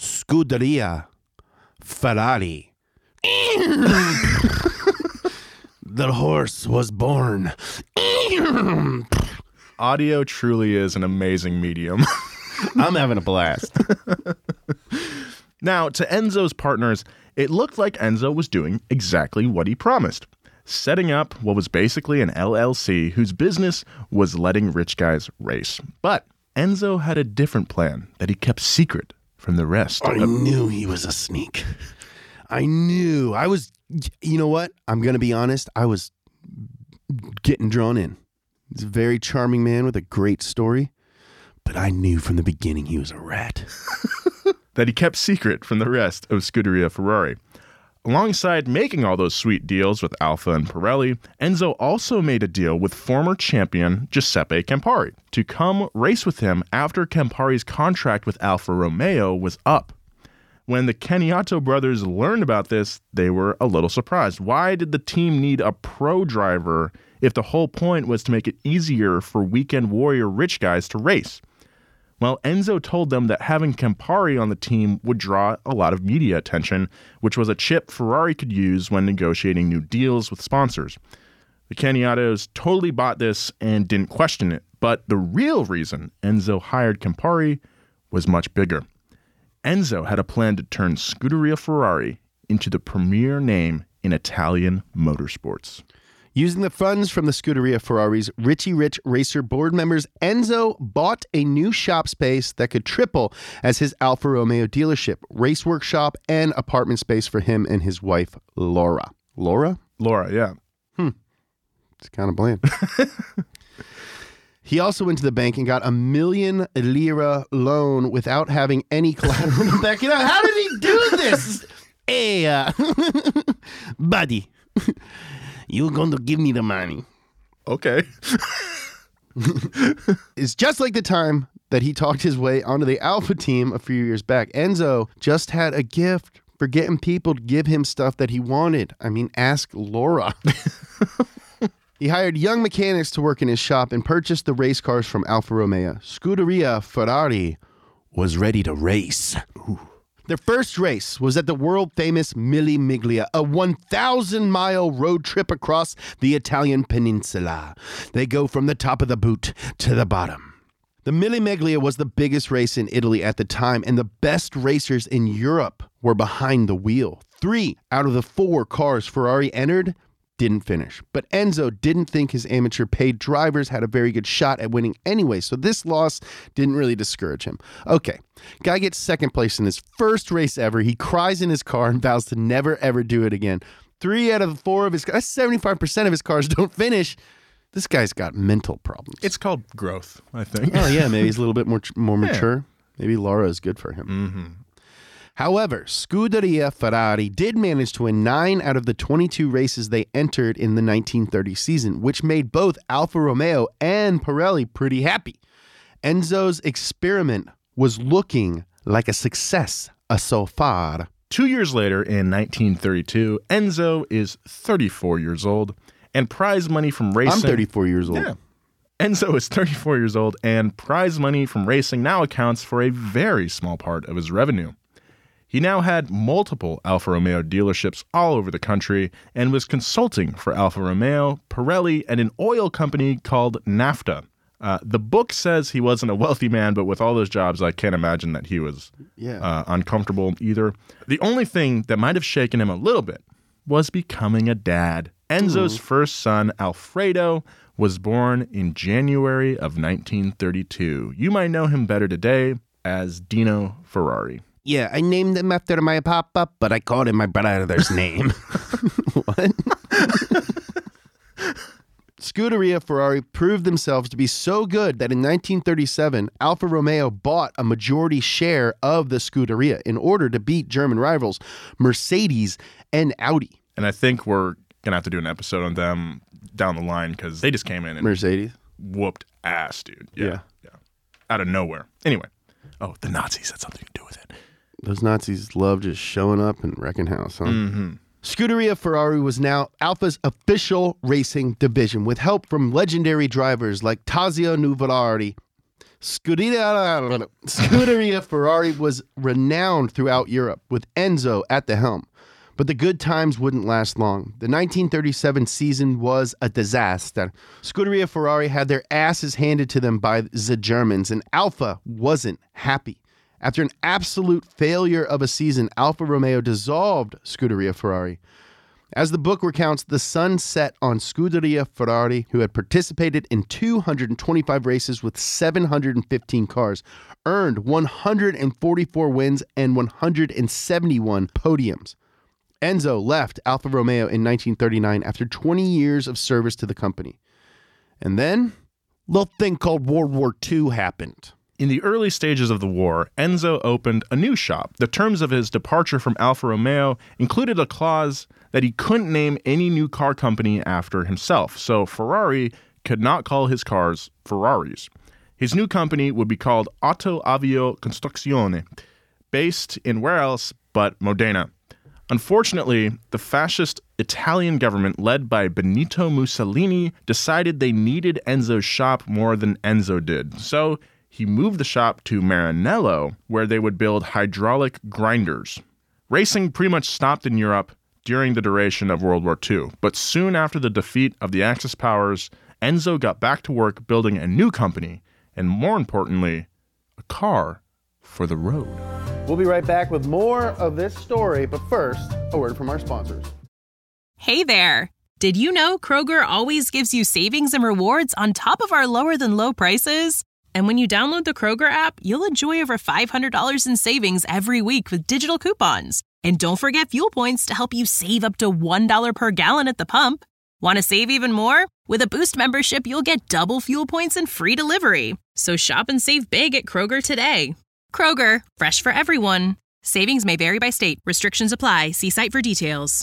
Scuderia Ferrari. The horse was born. Audio truly is an amazing medium. I'm having a blast. Now, to Enzo's partners, it looked like Enzo was doing exactly what he promised, setting up what was basically an L L C whose business was letting rich guys race. But Enzo had a different plan that he kept secret from the rest. I of- knew he was a sneak. I knew. I was, you know what? I'm going to be honest. I was getting drawn in. He's a very charming man with a great story. But I knew from the beginning he was a rat. That he kept secret from the rest of Scuderia Ferrari. Alongside making all those sweet deals with Alfa and Pirelli, Enzo also made a deal with former champion Giuseppe Campari to come race with him after Campari's contract with Alfa Romeo was up. When the Caniato brothers learned about this, they were a little surprised. Why did the team need a pro driver if the whole point was to make it easier for weekend warrior rich guys to race? Well, Enzo told them that having Campari on the team would draw a lot of media attention, which was a chip Ferrari could use when negotiating new deals with sponsors. The Caniatos totally bought this and didn't question it, but the real reason Enzo hired Campari was much bigger. Enzo had a plan to turn Scuderia Ferrari into the premier name in Italian motorsports. Using the funds from the Scuderia Ferrari's Richie Rich Racer board members, Enzo bought a new shop space that could triple as his Alfa Romeo dealership, race workshop, and apartment space for him and his wife, Laura. Laura? Laura, yeah. Hmm. It's kind of bland. He also went to the bank and got a million lira loan without having any collateral to back it up. How did he do this? Hey, uh, buddy, you're going to give me the money. Okay. It's just like the time that he talked his way onto the Alfa team a few years back. Enzo just had a gift for getting people to give him stuff that he wanted. I mean, ask Laura. He hired young mechanics to work in his shop and purchased the race cars from Alfa Romeo. Scuderia Ferrari was ready to race. Ooh. Their first race was at the world-famous Mille Miglia, a one thousand mile road trip across the Italian peninsula. They go from the top of the boot to the bottom. The Mille Miglia was the biggest race in Italy at the time, and the best racers in Europe were behind the wheel. Three out of the four cars Ferrari entered didn't finish. But Enzo didn't think his amateur paid drivers had a very good shot at winning anyway, so this loss didn't really discourage him. Okay, guy gets second place in his first race ever. He cries in his car and vows to never ever do it again. Three out of four of his cars, seventy-five percent of his cars don't finish. This guy's got mental problems. It's called growth, I think. Oh yeah, maybe he's a little bit more more yeah. mature. Maybe Laura is good for him. Mm-hmm. However, Scuderia Ferrari did manage to win nine out of the twenty-two races they entered in the nineteen thirty season, which made both Alfa Romeo and Pirelli pretty happy. Enzo's experiment was looking like a success so far. Two years later, in nineteen thirty-two, Enzo is thirty-four years old, and prize money from racing... I'm thirty-four years old. Yeah. Enzo is thirty-four years old, and prize money from racing now accounts for a very small part of his revenue. He now had multiple Alfa Romeo dealerships all over the country and was consulting for Alfa Romeo, Pirelli, and an oil company called NAFTA. Uh, the book says he wasn't a wealthy man, but with all those jobs, I can't imagine that he was yeah. uh, uncomfortable either. The only thing that might have shaken him a little bit was becoming a dad. Enzo's Ooh. first son, Alfredo, was born in January of nineteen thirty-two. You might know him better today as Dino Ferrari. Yeah, I named him after my papa, but I called him my brother's name. What? Scuderia Ferrari proved themselves to be so good that in nineteen thirty-seven, Alfa Romeo bought a majority share of the Scuderia in order to beat German rivals Mercedes and Audi. And I think we're going to have to do an episode on them down the line because they just came in and Mercedes whooped ass, dude. Yeah, yeah. Yeah. Out of nowhere. Anyway. Oh, the Nazis had something to do with it. Those Nazis love just showing up and wrecking house, huh? Mm-hmm. Scuderia Ferrari was now Alfa's official racing division with help from legendary drivers like Tazio Nuvolari. Scuderia, Scuderia Ferrari was renowned throughout Europe with Enzo at the helm. But the good times wouldn't last long. The nineteen thirty-seven season was a disaster. Scuderia Ferrari had their asses handed to them by the Germans, and Alfa wasn't happy. After an absolute failure of a season, Alfa Romeo dissolved Scuderia Ferrari. As the book recounts, the sun set on Scuderia Ferrari, who had participated in two hundred twenty-five races with seven hundred fifteen cars, earned one hundred forty-four wins and one hundred seventy-one podiums. Enzo left Alfa Romeo in nineteen thirty-nine after twenty years of service to the company. And then, a little thing called World War Two happened. In the early stages of the war, Enzo opened a new shop. The terms of his departure from Alfa Romeo included a clause that he couldn't name any new car company after himself, so Ferrari could not call his cars Ferraris. His new company would be called Auto Avio Costruzione, based in where else but Modena. Unfortunately, the fascist Italian government led by Benito Mussolini decided they needed Enzo's shop more than Enzo did, so he moved the shop to Maranello, where they would build hydraulic grinders. Racing pretty much stopped in Europe during the duration of World War Two, but soon after the defeat of the Axis powers, Enzo got back to work building a new company, and more importantly, a car for the road. We'll be right back with more of this story, but first, a word from our sponsors. Hey there! Did you know Kroger always gives you savings and rewards on top of our lower-than-low prices? And when you download the Kroger app, you'll enjoy over five hundred dollars in savings every week with digital coupons. And don't forget fuel points to help you save up to one dollar per gallon at the pump. Want to save even more? With a Boost membership, you'll get double fuel points and free delivery. So shop and save big at Kroger today. Kroger, fresh for everyone. Savings may vary by state. Restrictions apply. See site for details.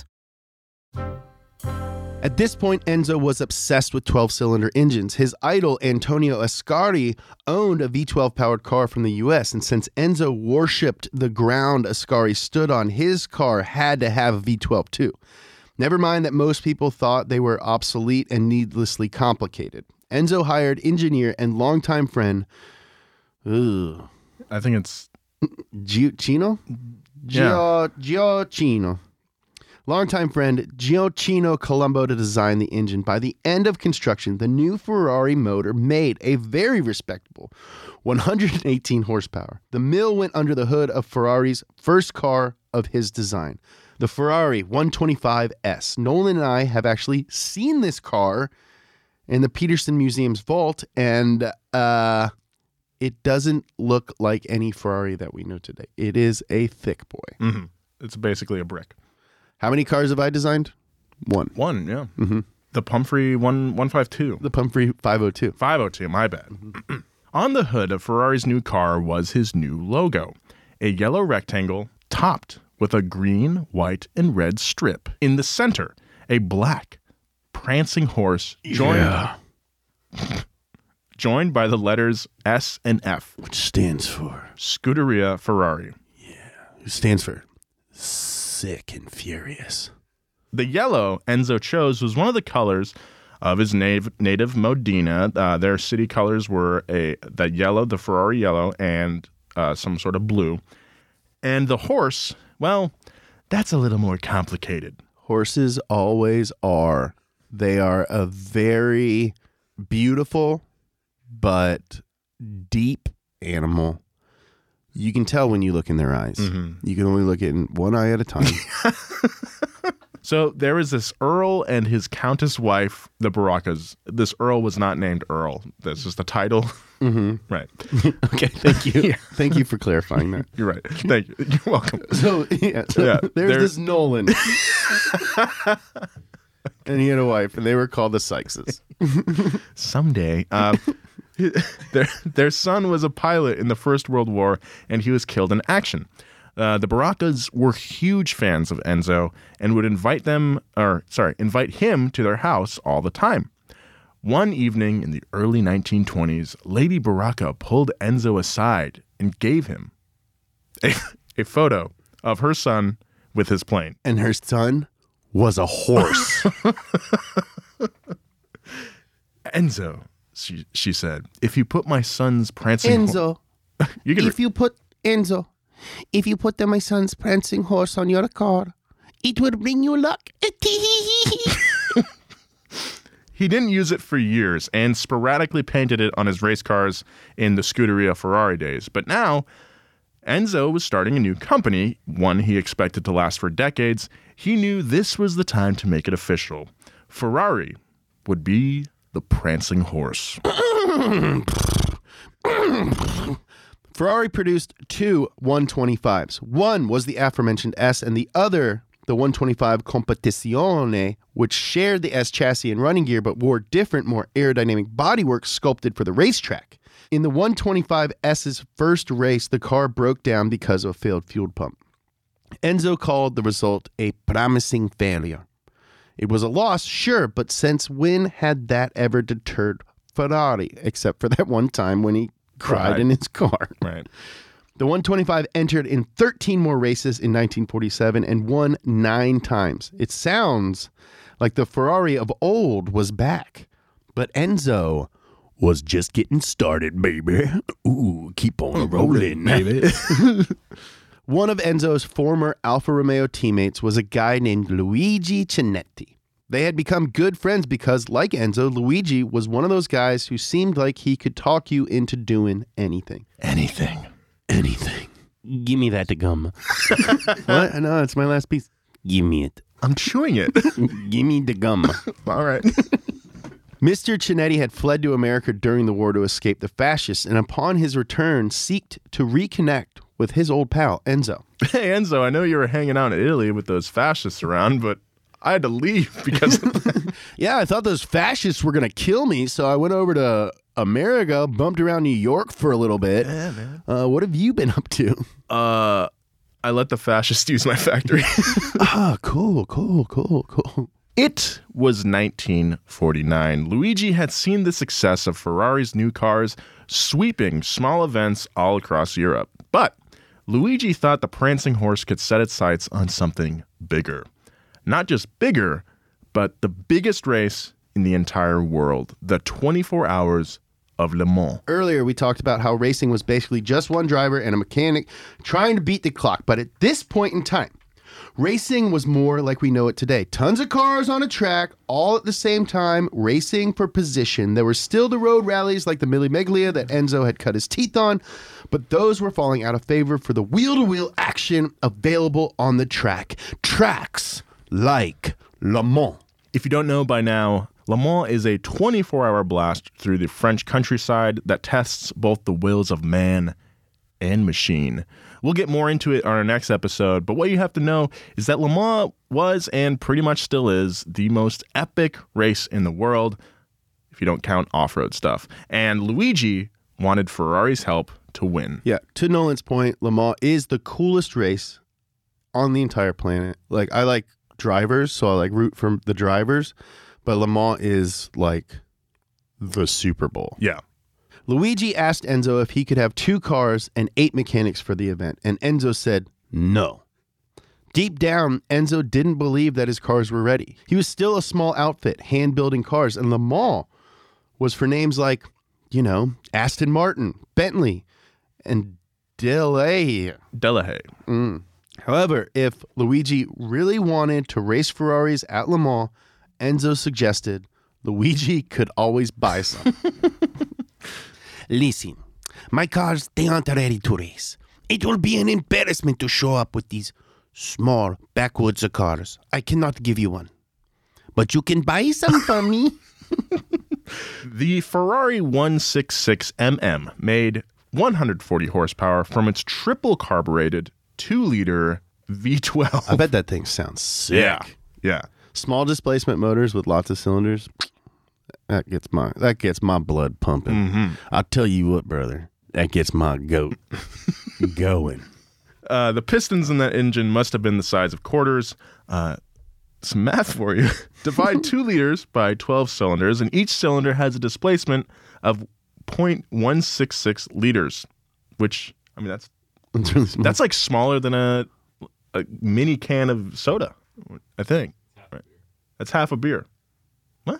At this point, Enzo was obsessed with twelve-cylinder engines. His idol, Antonio Ascari, owned a V twelve-powered car from the U S, and since Enzo worshipped the ground Ascari stood on, his car had to have a V twelve too. Never mind that most people thought they were obsolete and needlessly complicated. Enzo hired engineer and longtime friend, ugh, I think it's... Giochino? Yeah. Giochino. Longtime friend Giochino Colombo to design the engine. By the end of construction, the new Ferrari motor made a very respectable one hundred eighteen horsepower. The mill went under the hood of Ferrari's first car of his design, the Ferrari one twenty-five S. Nolan and I have actually seen this car in the Peterson Museum's vault, and uh, it doesn't look like any Ferrari that we know today. It is a thick boy. Mm-hmm. It's basically a brick. How many cars have I designed? One. One, yeah. Mm-hmm. The Pumphrey one one five two. The Pumphrey five oh two. five oh two, my bad. Mm-hmm. On the hood of Ferrari's new car was his new logo, a yellow rectangle topped with a green, white, and red strip. In the center, a black, prancing horse joined, Yeah. joined by the letters S and F. Which stands for? Scuderia Ferrari. It stands for Sick and Furious. The yellow Enzo chose was one of the colors of his native, native Modena. Uh, their city colors were a the yellow, the Ferrari yellow, and uh, some sort of blue. And the horse, well, that's a little more complicated. Horses always are. They are a very beautiful but deep animal. You can tell when you look in their eyes. Mm-hmm. You can only look in one eye at a time. So there was this Earl and his countess wife, the Baraccas. This Earl was not named Earl. This is the title. Mm-hmm. Right. Okay, thank you. Yeah. Thank you for clarifying that. You're right. Thank you. You're welcome. So, yeah, so Yeah, there's, there's- this Nolan. And he had a wife, and they were called the Sykeses. Someday. Uh, their, their son was a pilot in the First World War, and he was killed in action. Uh, the Baraccas were huge fans of Enzo and would invite them, or sorry, invite him to their house all the time. One evening in the early nineteen twenties, Lady Baracca pulled Enzo aside and gave him a, a photo of her son with his plane. And her son was a horse. Enzo, she, she said, if you put my son's prancing... Enzo, Ho- you can if you put Enzo, if you put the, my son's prancing horse on your car, it will bring you luck. He didn't use it for years and sporadically painted it on his race cars in the Scuderia Ferrari days. But now, Enzo was starting a new company, one he expected to last for decades. He knew this was the time to make it official. Ferrari would be the prancing horse. Ferrari produced two one twenty-fives. One was the aforementioned S, and the other, the one twenty-five Competizione, which shared the S chassis and running gear but wore different, more aerodynamic bodywork sculpted for the racetrack. In the one twenty-five S's first race, the car broke down because of a failed fuel pump. Enzo called the result a promising failure. It was a loss, sure, but since when had that ever deterred Ferrari, except for that one time when he cried Cried. in his car? Right. The one twenty-five entered in thirteen more races in nineteen forty-seven and won nine times. It sounds like the Ferrari of old was back, but Enzo was just getting started, baby. Ooh, keep on rolling, baby. One of Enzo's former Alfa Romeo teammates was a guy named Luigi Chinetti. They had become good friends because, like Enzo, Luigi was one of those guys who seemed like he could talk you into doing anything. Anything. Anything. Give me that gum. What? No, it's my last piece. Give me it. I'm chewing it. Give me the gum. All right. Mister Chinetti had fled to America during the war to escape the fascists, and upon his return, seeked to reconnect with his old pal, Enzo. Hey, Enzo, I know you were hanging out in Italy with those fascists around, but I had to leave because of that. Yeah, I thought those fascists were going to kill me, so I went over to America, bumped around New York for a little bit. Yeah, man. Uh, what have you been up to? Uh, I let the fascists use my factory. Ah, cool, cool, cool, cool. It was nineteen forty-nine. Luigi had seen the success of Ferrari's new cars sweeping small events all across Europe. But Luigi thought the prancing horse could set its sights on something bigger. Not just bigger, but the biggest race in the entire world, the twenty-four Hours of Le Mans. Earlier, we talked about how racing was basically just one driver and a mechanic trying to beat the clock. But at this point in time, racing was more like we know it today. Tons of cars on a track, all at the same time, racing for position. There were still the road rallies like the Mille Miglia that Enzo had cut his teeth on, but those were falling out of favor for the wheel-to-wheel action available on the track. Tracks like Le Mans. If you don't know by now, Le Mans is a twenty-four hour blast through the French countryside that tests both the wills of man and machine. We'll get more into it on our next episode, but what you have to know is that Le Mans was, and pretty much still is, the most epic race in the world, if you don't count off-road stuff. And Luigi wanted Ferrari's help to win. Yeah, to Nolan's point, Le Mans is the coolest race on the entire planet. Like, I like drivers, so I like root for the drivers, but Le Mans is like the Super Bowl. Yeah. Luigi asked Enzo if he could have two cars and eight mechanics for the event, and Enzo said no. Deep down, Enzo didn't believe that his cars were ready. He was still a small outfit, hand-building cars, and Le Mans was for names like, you know, Aston Martin, Bentley, and Delahaye. Delahaye. Mm. However, if Luigi really wanted to race Ferraris at Le Mans, Enzo suggested Luigi could always buy some. Listen, my cars, they aren't ready to race. It will be an embarrassment to show up with these small backwoods cars. I cannot give you one. But you can buy some for me. The Ferrari one sixty-six M M made one hundred forty horsepower from its triple carbureted two liter V twelve. I bet that thing sounds sick. Yeah, yeah. Small displacement motors with lots of cylinders. That gets my that gets my blood pumping. Mm-hmm. I'll tell you what, brother. That gets my goat going. Uh, the pistons in that engine must have been the size of quarters. Uh, some math for you. Divide two liters by twelve cylinders, and each cylinder has a displacement of zero point one six six liters, which, I mean, that's That's really small. that's like smaller than a, a mini can of soda, I think. Right. That's half a beer. What?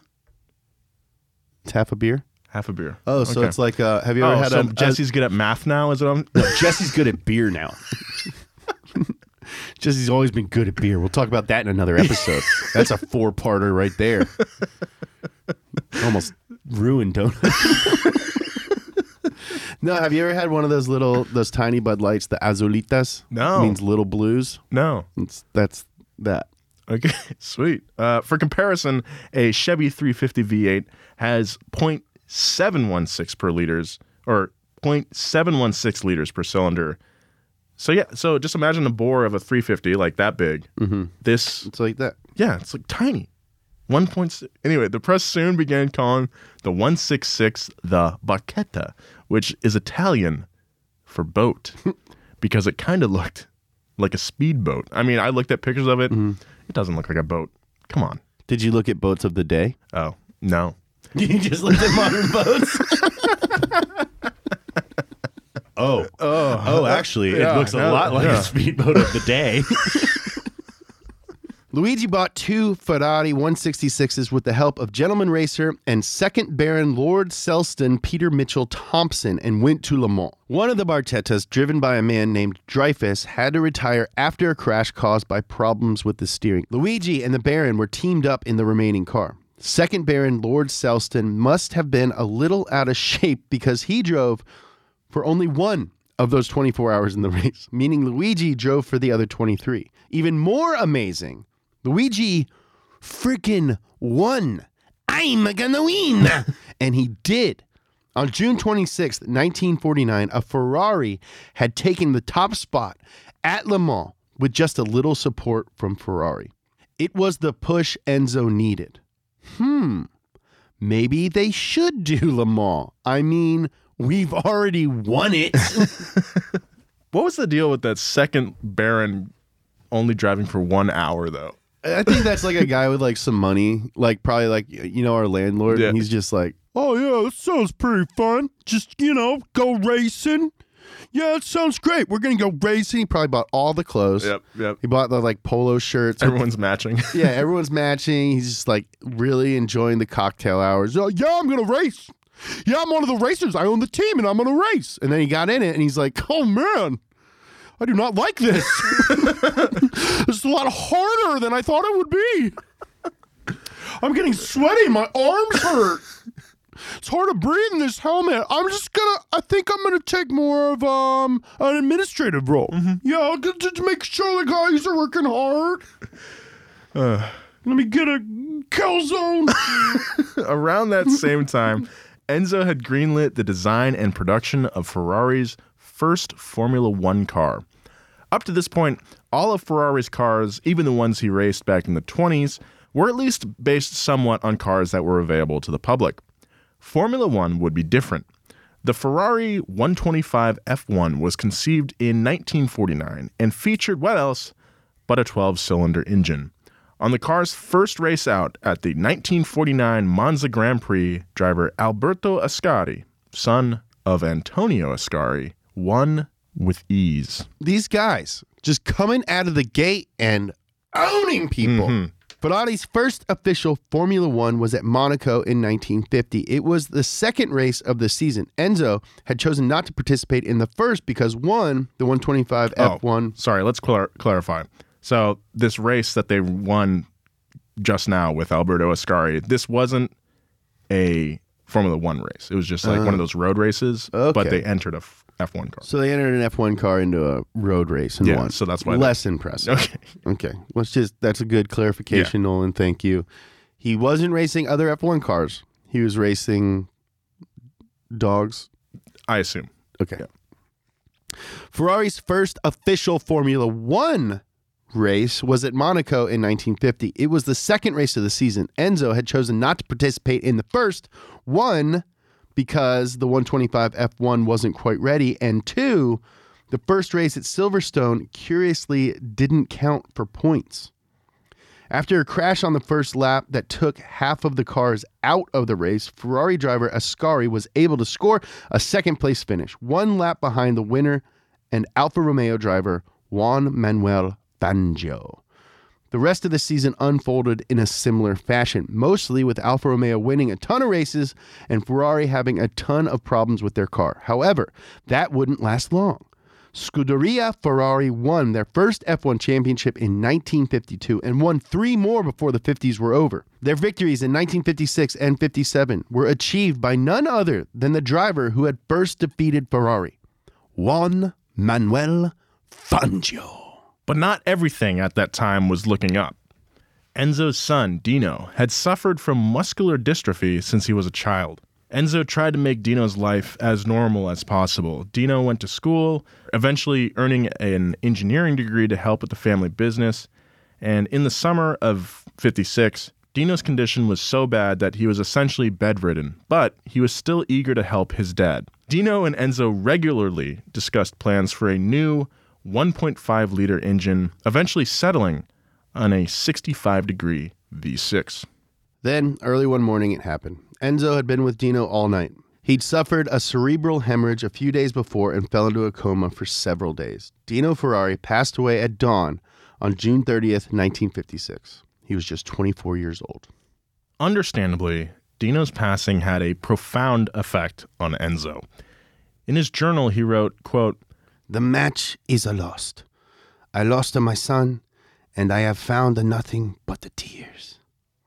It's half a beer. Half a beer. Oh, so Okay. it's like, uh, have you ever Oh, had so a Jesse's good at math now? Is it? I'm, No, Jesse's good at beer now. Jesse's always been good at beer. We'll talk about that in another episode. That's a four-parter right there. Almost ruined donut. No, have you ever had one of those little, those tiny Bud Lights, the Azulitas? No. Means little blues. no. It's, that's that. Okay, sweet. Uh, for comparison, a Chevy three fifty V eight has zero point seven one six per liters, or zero point seven one six liters per cylinder. So yeah, so just imagine a bore of a three fifty, like that big. Mm-hmm. This, It's like that. yeah, it's like tiny. one point six. Anyway, the press soon began calling the one sixty-six the Barchetta, which is Italian for boat, because it kind of looked like a speedboat. I mean, I looked at pictures of it. Mm-hmm. It doesn't look like a boat. Come on. Did you look at boats of the day? Oh, no. You just looked at modern boats? oh. Oh, oh, actually, Yeah, it looks a yeah, lot like yeah. a speedboat of the day. Luigi bought two Ferrari one sixty-sixes with the help of gentleman racer and second Baron Lord Selston Peter Mitchell Thompson and went to Le Mans. One of the Bartettas, driven by a man named Dreyfus, had to retire after a crash caused by problems with the steering. Luigi and the Baron were teamed up in the remaining car. Second Baron Lord Selston must have been a little out of shape because he drove for only one of those twenty-four hours in the race, meaning Luigi drove for the other twenty-three. Even more amazing, Luigi freaking won. I'm gonna win. And he did. On June twenty-sixth, nineteen forty-nine, a Ferrari had taken the top spot at Le Mans with just a little support from Ferrari. It was the push Enzo needed. Hmm, maybe they should do Le Mans. I mean, we've already won it. What was the deal with that second Baron only driving for one hour, though? I think that's like a guy with like some money, like probably like, you know, our landlord. Yeah. And he's just like, oh, yeah, that sounds pretty fun. Just, you know, go racing. Yeah, it sounds great. We're going to go racing. He probably bought all the clothes. Yep, yep. He bought the like polo shirts. Everyone's matching. Yeah, everyone's matching. He's just like really enjoying the cocktail hours. Oh, yeah, I'm going to race. Yeah, I'm one of the racers. I own the team and I'm going to race. And then he got in it and he's like, oh, man. I do not like this. This is a lot harder than I thought it would be. I'm getting sweaty. My arms hurt. It's hard to breathe in this helmet. I'm just gonna, I think I'm gonna take more of um an administrative role. Mm-hmm. Yeah, I'll get to make sure the guys are working hard. Uh, Let me get a calzone. Around that same time, Enzo had greenlit the design and production of Ferrari's first Formula One car. Up to this point, all of Ferrari's cars, even the ones he raced back in the twenties, were at least based somewhat on cars that were available to the public. Formula One would be different. The Ferrari one twenty-five F one was conceived in nineteen forty-nine and featured what else but a twelve-cylinder engine. On the car's first race out at the nineteen forty-nine Monza Grand Prix, driver Alberto Ascari, son of Antonio Ascari, won with ease. These guys just coming out of the gate and owning people. Mm-hmm. Ferrari's first official Formula One was at Monaco in nineteen fifty. It was the second race of the season. Enzo had chosen not to participate in the first because, one, the one twenty-five F one... Oh, sorry, let's clar- clarify. So this race that they won just now with Alberto Ascari, this wasn't a Formula One race. It was just like uh, one of those road races, okay. But they entered a F one car. So they entered an F one car into a road race and yeah, won. So that's why less that... impressive. Okay. Okay. Let's just that's a good clarification, yeah. Nolan. Thank you. He wasn't racing other F one cars. He was racing dogs. I assume. Okay. Yeah. Ferrari's first official Formula One race was at Monaco in nineteen fifty. It was the second race of the season. Enzo had chosen not to participate in the first, one, because the one twenty-five F one wasn't quite ready, and two, the first race at Silverstone curiously didn't count for points. After a crash on the first lap that took half of the cars out of the race, Ferrari driver Ascari was able to score a second place finish, one lap behind the winner and Alfa Romeo driver Juan Manuel Fangio. The rest of the season unfolded in a similar fashion, mostly with Alfa Romeo winning a ton of races and Ferrari having a ton of problems with their car. However, that wouldn't last long. Scuderia Ferrari won their first F one championship in nineteen fifty-two and won three more before the fifties were over. Their victories in nineteen fifty-six and fifty-seven were achieved by none other than the driver who had first defeated Ferrari, Juan Manuel Fangio. But not everything at that time was looking up. Enzo's son, Dino, had suffered from muscular dystrophy since he was a child. Enzo tried to make Dino's life as normal as possible. Dino went to school, eventually earning an engineering degree to help with the family business. And in the summer of fifty-six, Dino's condition was so bad that he was essentially bedridden, but he was still eager to help his dad. Dino and Enzo regularly discussed plans for a new one point five liter engine, eventually settling on a sixty-five degree V six. Then, early one morning, it happened. Enzo had been with Dino all night. He'd suffered a cerebral hemorrhage a few days before and fell into a coma for several days. Dino Ferrari passed away at dawn on June thirtieth, nineteen fifty-six. He was just twenty-four years old. Understandably, Dino's passing had a profound effect on Enzo. In his journal, he wrote, quote, "The match is a lost. I lost my son, and I have found nothing but the tears."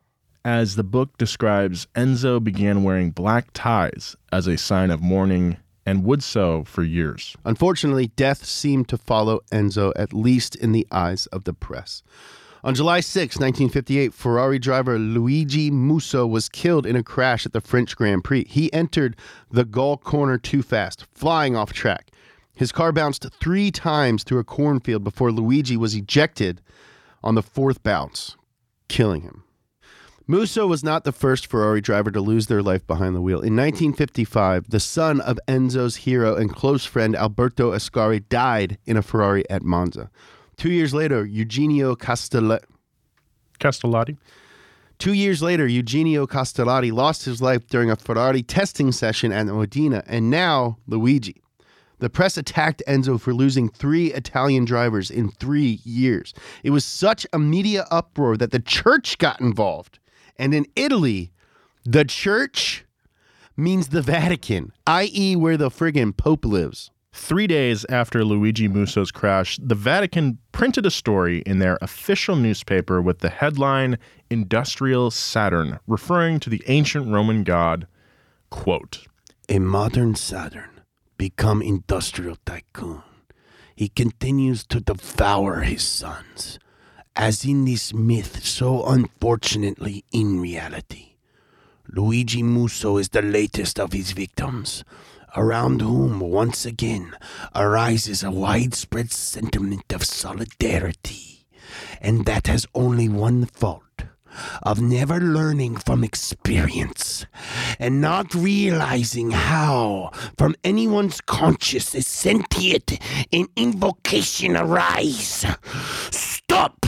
As the book describes, Enzo began wearing black ties as a sign of mourning and would so for years. Unfortunately, death seemed to follow Enzo, at least in the eyes of the press. On July sixth, nineteen fifty-eight, Ferrari driver Luigi Musso was killed in a crash at the French Grand Prix. He entered the Gaul corner too fast, flying off track. His car bounced three times through a cornfield before Luigi was ejected on the fourth bounce, killing him. Musso was not the first Ferrari driver to lose their life behind the wheel. In nineteen fifty-five, the son of Enzo's hero and close friend Alberto Ascari died in a Ferrari at Monza. Two years later, Eugenio Castelletti. Castellati. Two years later, Eugenio Castellati lost his life during a Ferrari testing session at Modena, and now Luigi. The press attacked Enzo for losing three Italian drivers in three years. It was such a media uproar that the church got involved. And in Italy, the church means the Vatican, that is where the friggin' Pope lives. Three days after Luigi Musso's crash, the Vatican printed a story in their official newspaper with the headline, Industrial Saturn, referring to the ancient Roman god, quote, "A modern Saturn, become industrial tycoon. He continues to devour his sons, as in this myth, so unfortunately in reality. Luigi Musso is the latest of his victims, around whom once again arises a widespread sentiment of solidarity, and that has only one fault, of never learning from experience, and not realizing how from anyone's conscious is sentient an invocation arise. Stop!"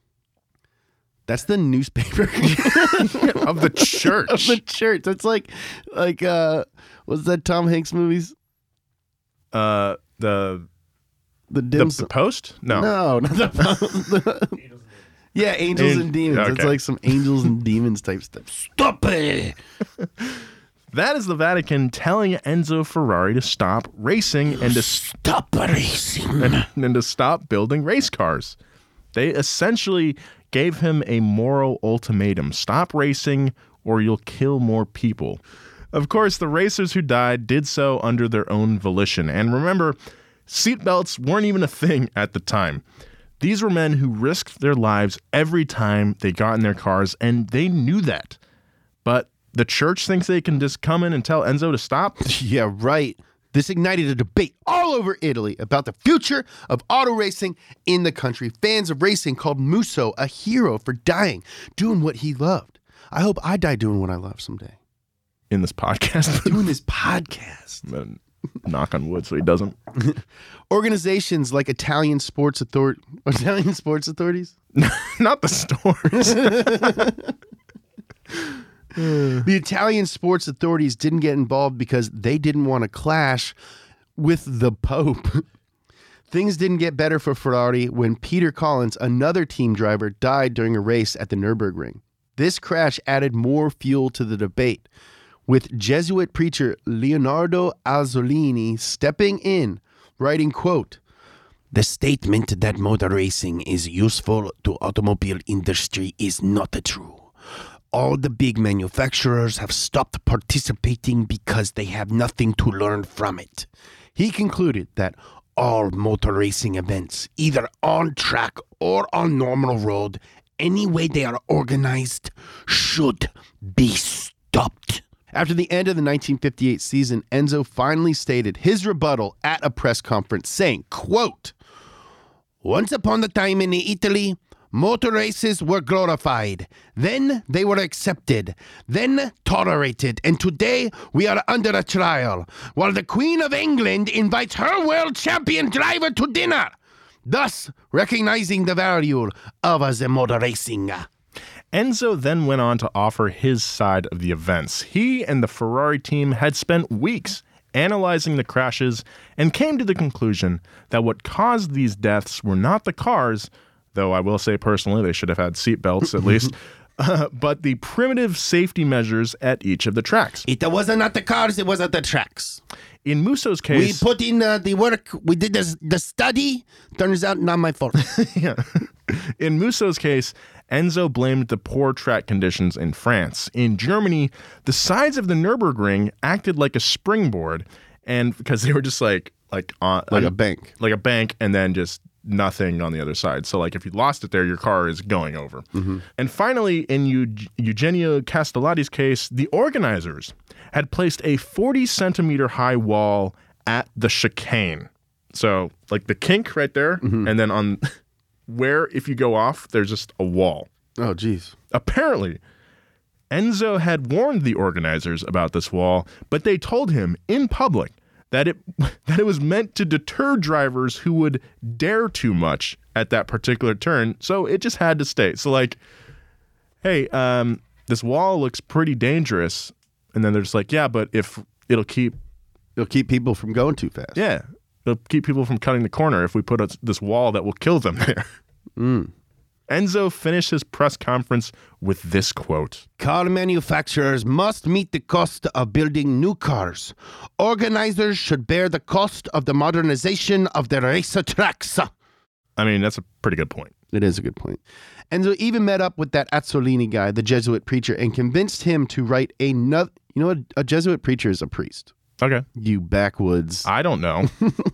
That's the newspaper of the church. Of the church. That's like, like, uh, what's that Tom Hanks movies? Uh, the the, dim the, the Post? No, no, not the Post. Yeah, Angels An- and Demons. okay. It's like some Angels and Demons type stuff. Stop it! That is the Vatican telling Enzo Ferrari to stop racing and to stop racing and, and to stop building race cars. They essentially gave him a moral ultimatum: stop racing or you'll kill more people. Of course, the racers who died did so under their own volition. And remember, seatbelts weren't even a thing at the time. These were men who risked their lives every time they got in their cars, and they knew that. But the church thinks they can just come in and tell Enzo to stop? Yeah, right. This ignited a debate all over Italy about the future of auto racing in the country. Fans of racing called Musso a hero for dying, doing what he loved. I hope I die doing what I love someday. In this podcast? Doing this podcast. Knock on wood so he doesn't. Organizations like Italian sports author- Italian sports authorities? Not the stores. The Italian sports authorities didn't get involved because they didn't want to clash with the Pope. Things didn't get better for Ferrari when Peter Collins, another team driver, died during a race at the Nürburgring. This crash added more fuel to the debate, with Jesuit preacher Leonardo Azzolini stepping in, writing, quote, "The statement that motor racing is useful to automobile industry is not true. All the big manufacturers have stopped participating because they have nothing to learn from it." He concluded that all motor racing events, either on track or on normal road, any way they are organized, should be stopped. After the end of the nineteen fifty-eight season, Enzo finally stated his rebuttal at a press conference, saying, quote, "Once upon a time in Italy, motor races were glorified. Then they were accepted. Then tolerated. And today we are under a trial, while the Queen of England invites her world champion driver to dinner, thus recognizing the value of the motor racing." Enzo then went on to offer his side of the events. He and the Ferrari team had spent weeks analyzing the crashes and came to the conclusion that what caused these deaths were not the cars, though I will say personally they should have had seat belts at least. Uh, but the primitive safety measures at each of the tracks. It wasn't at the cars, it was at the tracks. In Musso's case... We put in uh, the work, we did the, the study, turns out not my fault. yeah. In Musso's case, Enzo blamed the poor track conditions in France. In Germany, the sides of the Nürburgring acted like a springboard, and because they were just like... Like, on, like on, a bank. Like a bank, and then just nothing on the other side. So, like, if you lost it there, your car is going over. Mm-hmm. And finally, in Eug- Eugenio Castellotti's case, the organizers had placed a forty centimeter high wall at the chicane. So, like the kink right there, mm-hmm. and then on where, if you go off, there's just a wall. Oh, geez. Apparently, Enzo had warned the organizers about this wall, but they told him in public that it that it was meant to deter drivers who would dare too much at that particular turn, so it just had to stay. So like, hey, um, this wall looks pretty dangerous, and then they're just like, yeah, but if it'll keep it'll keep people from going too fast. Yeah, it'll keep people from cutting the corner if we put a, this wall that will kill them there. Mm. Enzo finished his press conference with this quote. Car manufacturers must meet the cost of building new cars. Organizers should bear the cost of the modernization of the racetracks. I mean, that's a pretty good point. It is a good point. Enzo even met up with that Azzolini guy, the Jesuit preacher, and convinced him to write another... You know what? A Jesuit preacher is a priest. Okay. You backwoods. I don't know.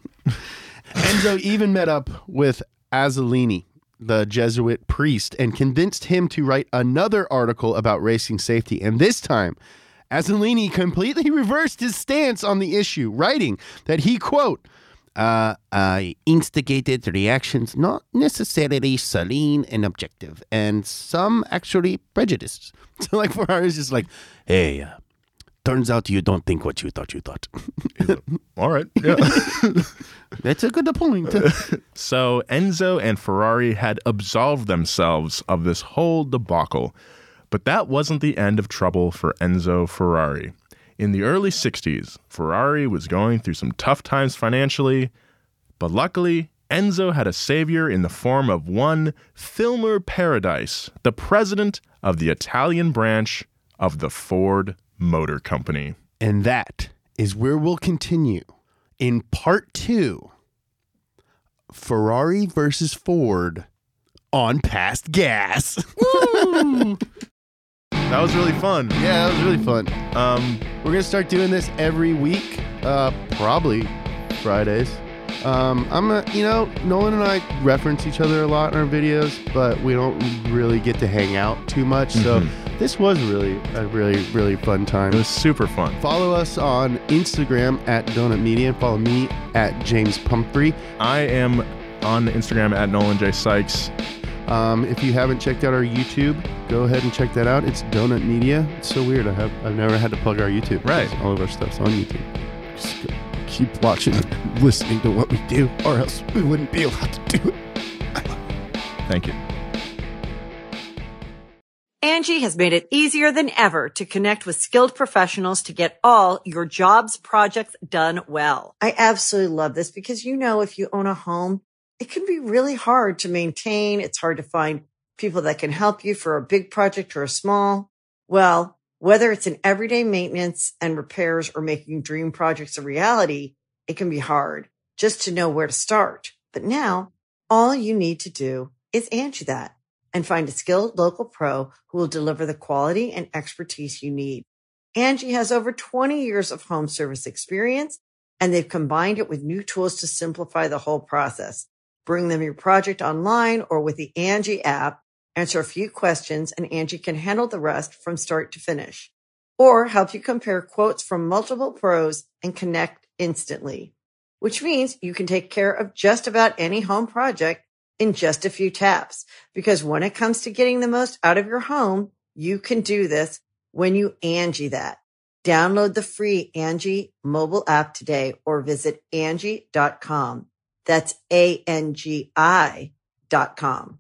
Enzo even met up with Azzolini, the Jesuit priest, and convinced him to write another article about racing safety. And this time, Azzolini completely reversed his stance on the issue, writing that he, quote, uh, I instigated reactions not necessarily serene and objective, and some actually prejudiced. So like Ferrari's just like, hey, uh, turns out you don't think what you thought you thought. All right. Yeah. That's a good point. So Enzo and Ferrari had absolved themselves of this whole debacle. But that wasn't the end of trouble for Enzo Ferrari. In the early sixties, Ferrari was going through some tough times financially. But luckily, Enzo had a savior in the form of one Filmer Paradise, the president of the Italian branch of the Ford Motor Company. And that is where we'll continue in part two, Ferrari versus Ford on Past Gas. Woo! That was really fun. Yeah, that was really fun. Um, We're going to start doing this every week, uh, probably Fridays. Um, I'm a, you know, Nolan and I reference each other a lot in our videos, but we don't really get to hang out too much. So mm-hmm. this was really a really, really fun time. It was super fun. Follow us on Instagram at Donut Media. Follow me at James Pumphrey. I am on Instagram at Nolan J. Sykes. Um, if you haven't checked out our YouTube, go ahead and check that out. It's Donut Media. It's so weird. I have, I've never had to plug our YouTube. Right. All of our stuff's on YouTube. Just go. Keep watching and listening to what we do, or else we wouldn't be allowed to do it. Thank you. Angie has made it easier than ever to connect with skilled professionals to get all your jobs projects done well. I absolutely love this because, you know, if you own a home, it can be really hard to maintain. It's hard to find people that can help you for a big project or a small. Well, whether it's in everyday maintenance and repairs or making dream projects a reality, it can be hard just to know where to start. But now, all you need to do is Angie that and find a skilled local pro who will deliver the quality and expertise you need. Angie has over twenty years of home service experience, and they've combined it with new tools to simplify the whole process. Bring them your project online or with the Angie app. Answer a few questions, and Angie can handle the rest from start to finish. Or help you compare quotes from multiple pros and connect instantly. Which means you can take care of just about any home project in just a few taps. Because when it comes to getting the most out of your home, you can do this when you Angie that. Download the free Angie mobile app today or visit Angie dot com. That's A N G I dot com.